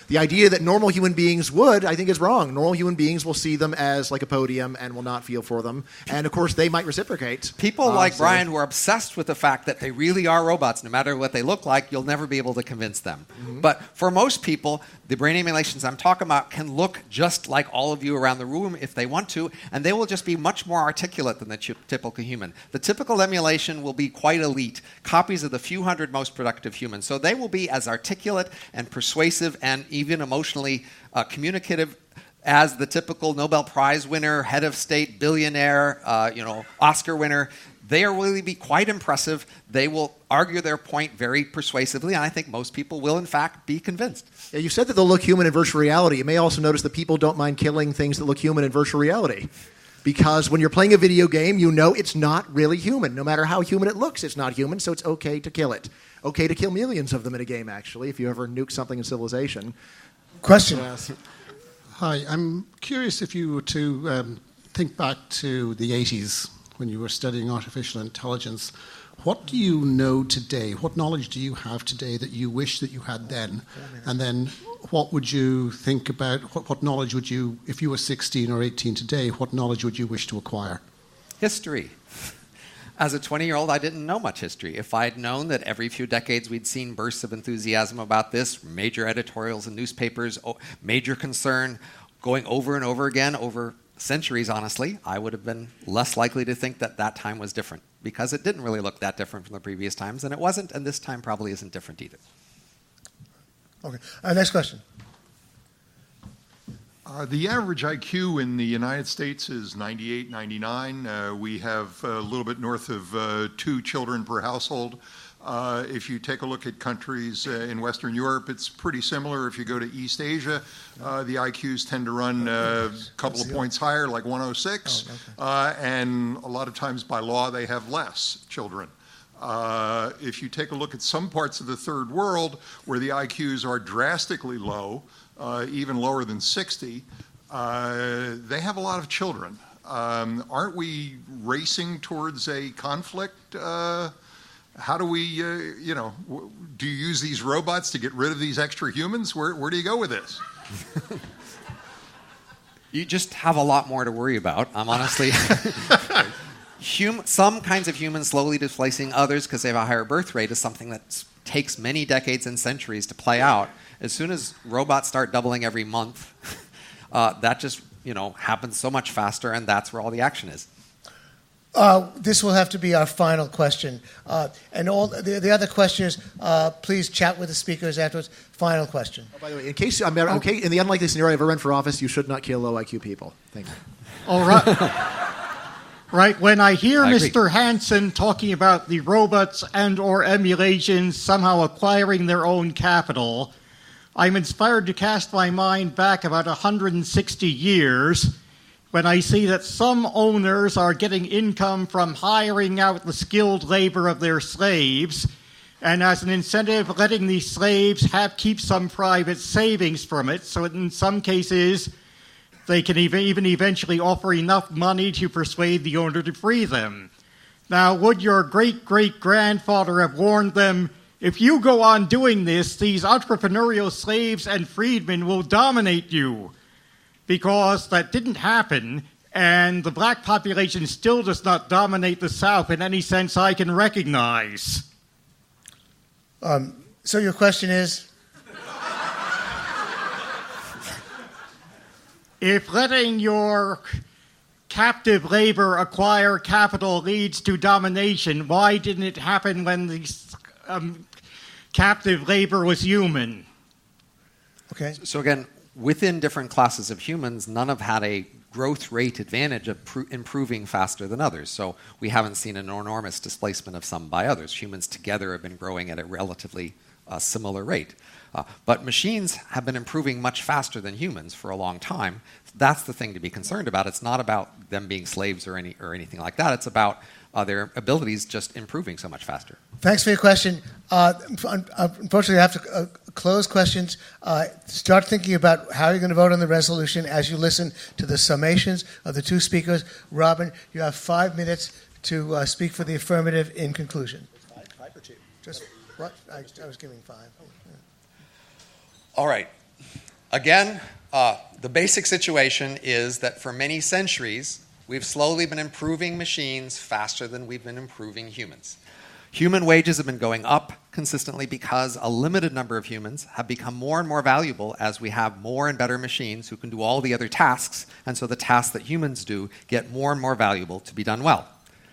The idea that normal human beings would, I think, is wrong. Normal human beings will see them as like a podium and will not feel for them. And, of course, they might reciprocate. People like Brian who are obsessed with the fact that they really are robots, no matter what they look like, you'll never be able to convince them. Mm-hmm. But for most people, the brain emulations I'm talking about can look just like all of you around the room if they want to, and they will just be much more articulate than the typical human. The typical emulation will be quite elite, copies of the few hundred most productive humans. So they will be as articulate and persuasive and even emotionally communicative as the typical Nobel Prize winner, head of state, billionaire, Oscar winner. They will really be quite impressive. They will argue their point very persuasively, and I think most people will, in fact, be convinced. Yeah, you said that they'll look human in virtual reality. You may also notice that people don't mind killing things that look human in virtual reality. Because when you're playing a video game, you know it's not really human. No matter how human it looks, it's not human, so it's okay to kill it. Okay to kill millions of them in a game, actually, if you ever nuke something in Civilization. Question. Yes. Hi, I'm curious if you were to think back to the 80s when you were studying artificial intelligence. What do you know today? What knowledge do you have today that you wish that you had then? And then what would you think about, what knowledge would you, if you were 16 or 18 today, what knowledge would you wish to acquire? History. As a 20-year-old, I didn't know much history. If I'd known that every few decades we'd seen bursts of enthusiasm about this, major editorials in newspapers, major concern going over and over again over centuries, honestly, I would have been less likely to think that that time was different because it didn't really look that different from the previous times, and it wasn't, and this time probably isn't different either. Okay. Next question. The average IQ in the United States is 98, 99. We have a little bit north of 2 children per household. If you take a look at countries in Western Europe, it's pretty similar. If you go to East Asia, the IQs tend to run a couple of points higher, like 106. And a lot of times by law, they have less children. If you take a look at some parts of the third world where the IQs are drastically low, even lower than 60, they have a lot of children. Aren't we racing towards a conflict? How do we, do you use these robots to get rid of these extra humans? Where do you go with this? You just have a lot more to worry about. I'm honestly... Some kinds of humans slowly displacing others because they have a higher birth rate is something that takes many decades and centuries to play out. As soon as robots start doubling every month, that just happens so much faster, and that's where all the action is. This will have to be our final question. And all the other questions, please chat with the speakers afterwards. Final question. Oh, by the way, in case in the unlikely scenario I ever run for office, you should not kill low IQ people. Thank you. All right. Right, when I hear Mr. Hansen talking about the robots and or emulations somehow acquiring their own capital, I'm inspired to cast my mind back about 160 years when I see that some owners are getting income from hiring out the skilled labor of their slaves, and as an incentive, letting these slaves keep some private savings from it, so in some cases they can even eventually offer enough money to persuade the owner to free them. Now, would your great-great-grandfather have warned them, if you go on doing this, these entrepreneurial slaves and freedmen will dominate you? Because that didn't happen, and the black population still does not dominate the South in any sense I can recognize. So your question is? If letting your captive labor acquire capital leads to domination, why didn't it happen when the captive labor was human? Okay. So again, within different classes of humans, none have had a growth rate advantage of improving faster than others. So we haven't seen an enormous displacement of some by others. Humans together have been growing at a relatively similar rate. But machines have been improving much faster than humans for a long time. That's the thing to be concerned about. It's not about them being slaves or anything like that. It's about their abilities just improving so much faster. Thanks for your question. Unfortunately, I have to close questions. Start thinking about how you're going to vote on the resolution as you listen to the summations of the two speakers. Robin, you have 5 minutes to speak for the affirmative in conclusion. 5 or 2? Just what? I was giving 5. All right. again, the basic situation is that for many centuries, we've slowly been improving machines faster than we've been improving humans. Human wages have been going up consistently because a limited number of humans have become more and more valuable as we have more and better machines who can do all the other tasks, and so the tasks that humans do get more and more valuable to be done well.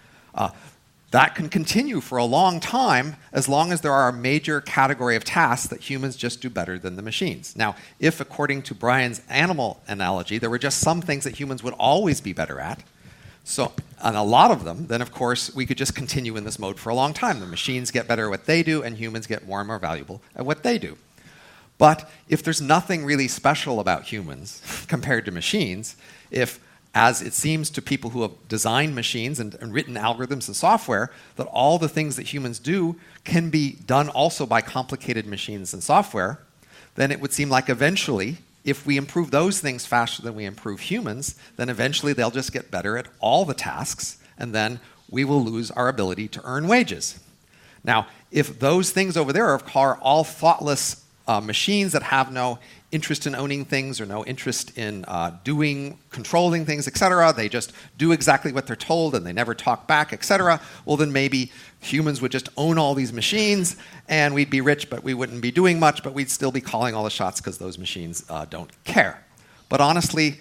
That can continue for a long time as long as there are a major category of tasks that humans just do better than the machines. Now, if according to Brian's animal analogy, there were just some things that humans would always be better at, and a lot of them, then of course we could just continue in this mode for a long time. The machines get better at what they do, and humans get more and more valuable at what they do. But if there's nothing really special about humans compared to machines, if, as it seems to people who have designed machines and written algorithms and software, that all the things that humans do can be done also by complicated machines and software, then it would seem like eventually, if we improve those things faster than we improve humans, then eventually they'll just get better at all the tasks, and then we will lose our ability to earn wages. Now, if those things over there are all thoughtless machines that have no interest in owning things or no interest in controlling things, etc., they just do exactly what they're told and they never talk back, etc., well, then maybe humans would just own all these machines and we'd be rich, but we wouldn't be doing much, but we'd still be calling all the shots because those machines don't care. But honestly,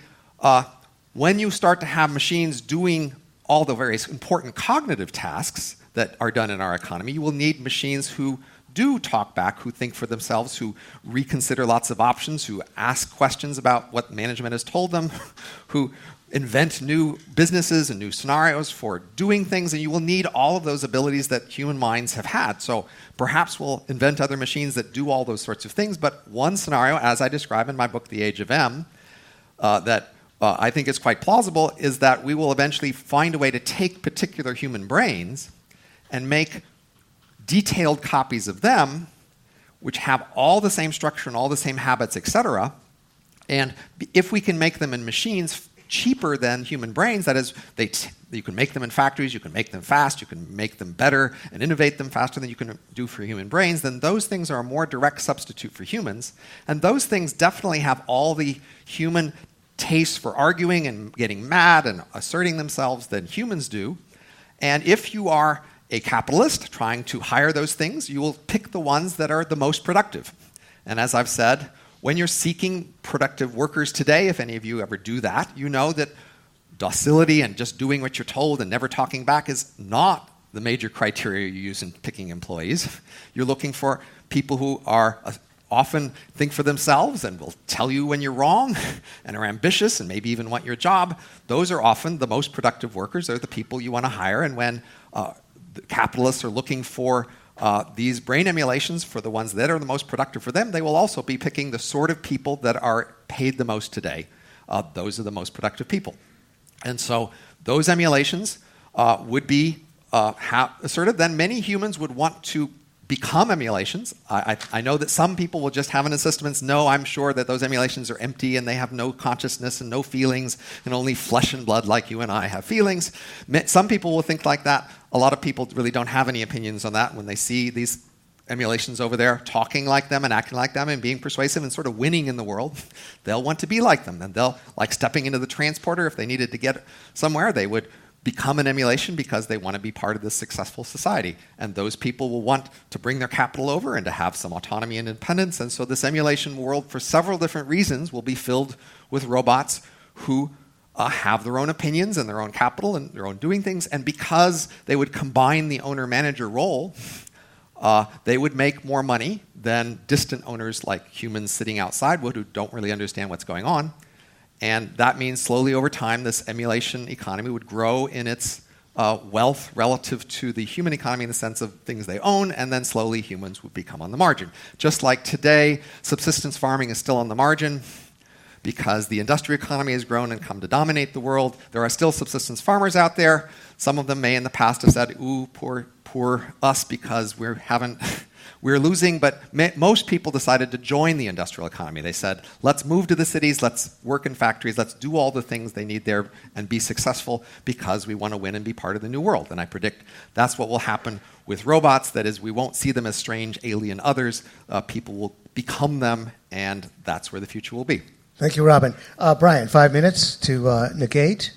when you start to have machines doing all the various important cognitive tasks that are done in our economy, you will need machines who do talk back, who think for themselves, who reconsider lots of options, who ask questions about what management has told them, who invent new businesses and new scenarios for doing things, and you will need all of those abilities that human minds have had. So perhaps we'll invent other machines that do all those sorts of things, but one scenario, as I describe in my book, The Age of M, that I think is quite plausible, is that we will eventually find a way to take particular human brains and make detailed copies of them, which have all the same structure and all the same habits, etc. And if we can make them in machines cheaper than human brains, that is, you can make them in factories, you can make them fast, you can make them better and innovate them faster than you can do for human brains, then those things are a more direct substitute for humans. And those things definitely have all the human taste for arguing and getting mad and asserting themselves than humans do. And if you are a capitalist trying to hire those things, you will pick the ones that are the most productive. And as I've said, when you're seeking productive workers today, if any of you ever do that, you know that docility and just doing what you're told and never talking back is not the major criteria you use in picking employees. You're looking for people who are often think for themselves and will tell you when you're wrong and are ambitious and maybe even want your job. Those are often the most productive workers. They're the people you want to hire. And when the capitalists are looking for these brain emulations for the ones that are the most productive for them, they will also be picking the sort of people that are paid the most today. Those are the most productive people. And so those emulations would be asserted. Then many humans would want to become emulations. I know that some people will just have an assessment, no, I'm sure that those emulations are empty and they have no consciousness and no feelings and only flesh and blood like you and I have feelings. Some people will think like that. A lot of people really don't have any opinions on that when they see these emulations over there talking like them and acting like them and being persuasive and sort of winning in the world. They'll want to be like them, and they'll, like stepping into the transporter, if they needed to get somewhere, they would become an emulation because they want to be part of this successful society. And those people will want to bring their capital over and to have some autonomy and independence. And so this emulation world, for several different reasons, will be filled with robots who have their own opinions and their own capital and their own doing things. And because they would combine the owner-manager role, they would make more money than distant owners like humans sitting outside would, who don't really understand what's going on. And that means slowly over time, this emulation economy would grow in its wealth relative to the human economy in the sense of things they own, and then slowly humans would become on the margin. Just like today, subsistence farming is still on the margin because the industrial economy has grown and come to dominate the world. There are still subsistence farmers out there. Some of them may in the past have said, ooh, poor us, because we're losing, but most people decided to join the industrial economy. They said, let's move to the cities, let's work in factories, let's do all the things they need there and be successful because we want to win and be part of the new world. And I predict that's what will happen with robots. That is, we won't see them as strange alien others. People will become them, and that's where the future will be. Thank you, Robin. Brian, 5 minutes to negate.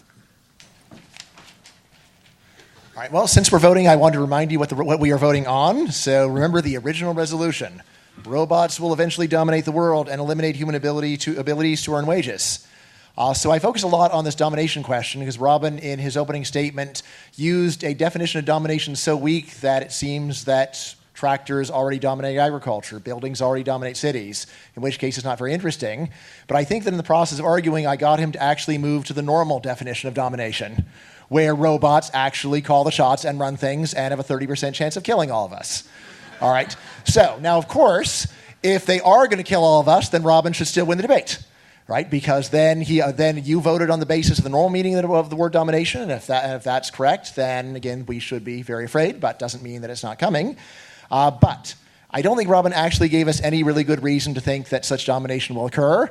All right, well, since we're voting, I want to remind you what we are voting on. So remember the original resolution. Robots will eventually dominate the world and eliminate human abilities to earn wages. So I focus a lot on this domination question because Robin, in his opening statement, used a definition of domination so weak that it seems that tractors already dominate agriculture, buildings already dominate cities, in which case it's not very interesting. But I think that in the process of arguing, I got him to actually move to the normal definition of domination, where robots actually call the shots and run things and have a 30% chance of killing all of us. All right? So, now, of course, if they are going to kill all of us, then Robin should still win the debate, right? Because then you voted on the basis of the normal meaning of the word domination, and if that's correct, then, again, we should be very afraid, but doesn't mean that it's not coming. But I don't think Robin actually gave us any really good reason to think that such domination will occur.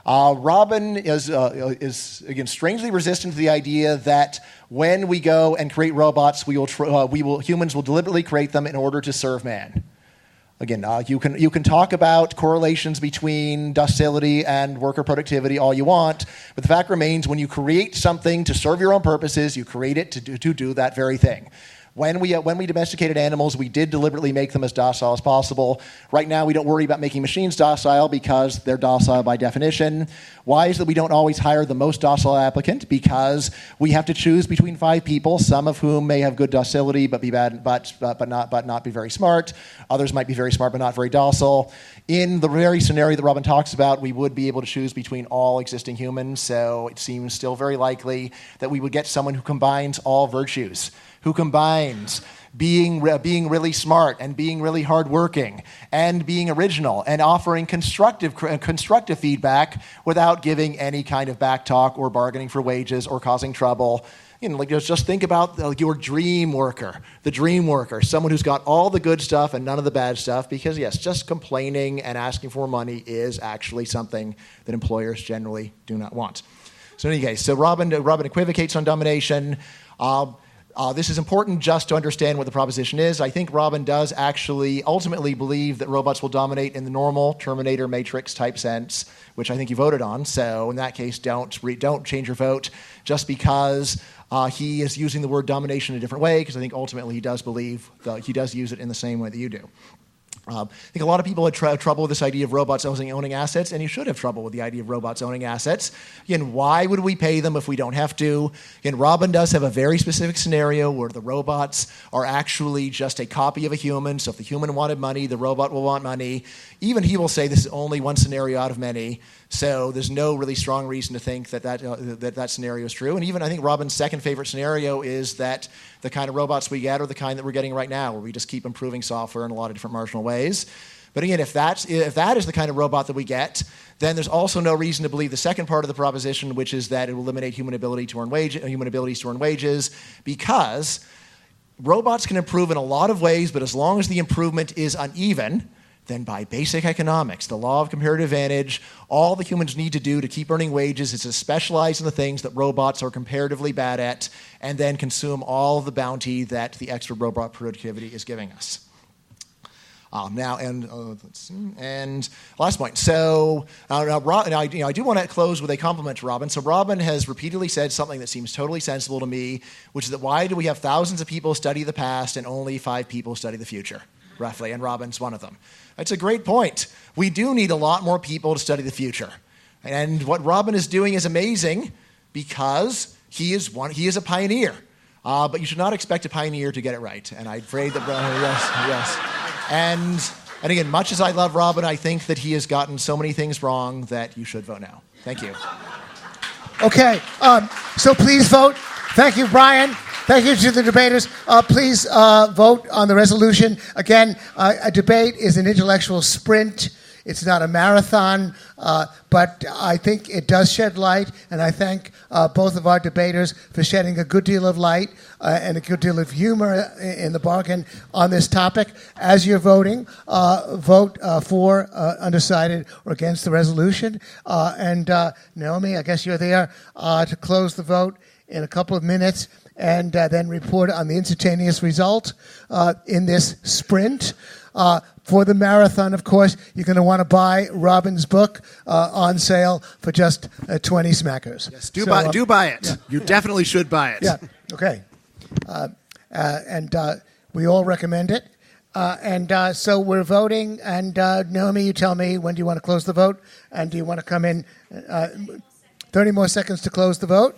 Robin is again strangely resistant to the idea that when we go and create robots, humans will deliberately create them in order to serve man. Again, you can talk about correlations between docility and worker productivity all you want, but the fact remains when you create something to serve your own purposes, you create it to do that very thing. When we domesticated animals, we did deliberately make them as docile as possible. Right now, we don't worry about making machines docile because they're docile by definition. Why is it we don't always hire the most docile applicant? Because we have to choose between 5 people, some of whom may have good docility but be bad, but not be very smart. Others might be very smart but not very docile. In the very scenario that Robin talks about, we would be able to choose between all existing humans. So it seems still very likely that we would get someone who combines all virtues, who combines being really smart and being really hardworking and being original and offering constructive feedback without giving any kind of backtalk or bargaining for wages or causing trouble. Just think about your dream worker, the dream worker, someone who's got all the good stuff and none of the bad stuff, because yes, just complaining and asking for money is actually something that employers generally do not want. So in any case, Robin equivocates on domination. This is important just to understand what the proposition is. I think Robin does actually ultimately believe that robots will dominate in the normal Terminator Matrix type sense, which I think you voted on. So in that case, don't change your vote just because he is using the word domination in a different way, because I think ultimately he does believe that he does use it in the same way that you do. I think a lot of people had trouble with this idea of robots owning assets, and you should have trouble with the idea of robots owning assets. Again, why would we pay them if we don't have to? Again, Robin does have a very specific scenario where the robots are actually just a copy of a human, so if the human wanted money, the robot will want money. Even he will say this is only one scenario out of many, so there's no really strong reason to think that scenario is true. And even I think Robin's second favorite scenario is that the kind of robots we get are the kind that we're getting right now, where we just keep improving software in a lot of different marginal ways. But again, if that is the kind of robot that we get, then there's also no reason to believe the second part of the proposition, which is that it will eliminate human abilities to earn wages, because robots can improve in a lot of ways, but as long as the improvement is uneven, then by basic economics, the law of comparative advantage, all the humans need to do to keep earning wages is to specialize in the things that robots are comparatively bad at and then consume all of the bounty that the extra robot productivity is giving us. And last point. So I do want to close with a compliment to Robin. So Robin has repeatedly said something that seems totally sensible to me, which is that why do we have thousands of people study the past and only 5 people study the future, roughly, and Robin's one of them. That's a great point. We do need a lot more people to study the future. And what Robin is doing is amazing because he is a pioneer. But you should not expect a pioneer to get it right. And I'm afraid that, yes. And again, much as I love Robin, I think that he has gotten so many things wrong that you should vote now. Thank you. Okay, so please vote. Thank you, Brian. Thank you to the debaters. Please vote on the resolution. Again, a debate is an intellectual sprint. It's not a marathon, but I think it does shed light, and I thank both of our debaters for shedding a good deal of light and a good deal of humor in the bargain on this topic. As you're voting, vote for, undecided, or against the resolution. And Naomi, I guess you're there to close the vote in a couple of minutes and then report on the instantaneous result in this sprint. For the marathon, of course, you're going to want to buy Robin's book on sale for just 20 smackers. Yes, do buy it. Yeah. You definitely should buy it. Yeah, okay. And we all recommend it. So we're voting, and Naomi, you tell me, when do you want to close the vote? And do you want to come in 30 more seconds to close the vote?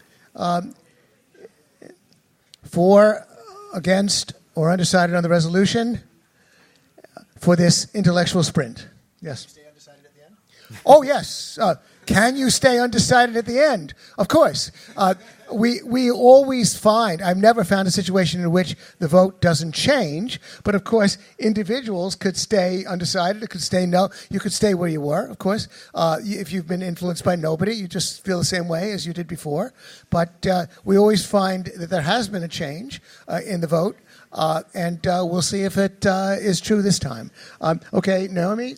For, against, or undecided on the resolution for this intellectual sprint. Yes. Stay undecided at the end? Oh, yes. Can you stay undecided at the end? Of course. We always find, I've never found a situation in which the vote doesn't change, but of course, individuals could stay undecided, it could stay no, you could stay where you were, of course. If you've been influenced by nobody, you just feel the same way as you did before. But we always find that there has been a change in the vote, and we'll see if it is true this time. Okay, Naomi?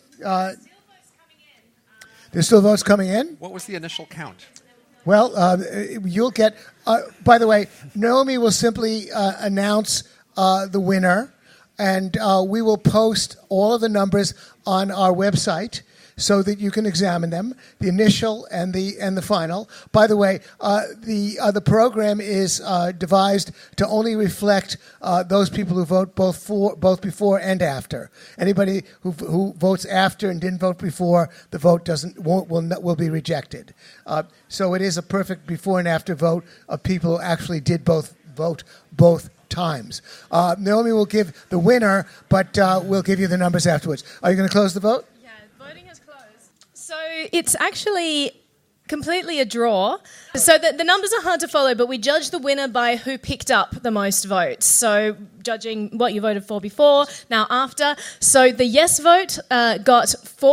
There's still votes coming in? What was the initial count? Well, you'll get... by the way, Naomi will simply announce the winner, and we will post all of the numbers on our website so that you can examine them, the initial and the final. By the way, the program is devised to only reflect those people who vote both before and after. Anybody who votes after and didn't vote before, the vote will be rejected. So it is a perfect before and after vote of people who actually did vote both times. Naomi will give the winner, but we'll give you the numbers afterwards. Are you going to close the vote? So it's actually completely a draw. So the numbers are hard to follow, but we judge the winner by who picked up the most votes. So judging what you voted for before, now after. So the yes vote got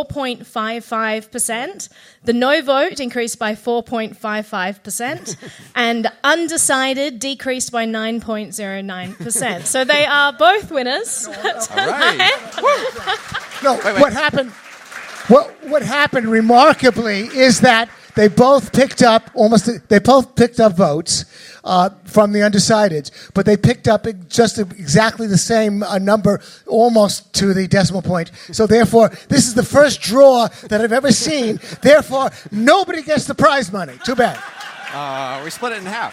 4.55%. The no vote increased by 4.55%. And undecided decreased by 9.09%. So they are both winners. All right. No, what happened... What happened remarkably is that they both picked up votes from the undecideds, but they picked up just exactly the same number, almost to the decimal point. So therefore, this is the first draw that I've ever seen. Therefore, nobody gets the prize money. Too bad. We split it in half.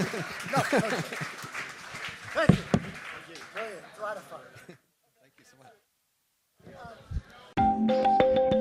Thank you. Brilliant. A lot of fun. Thank you so much.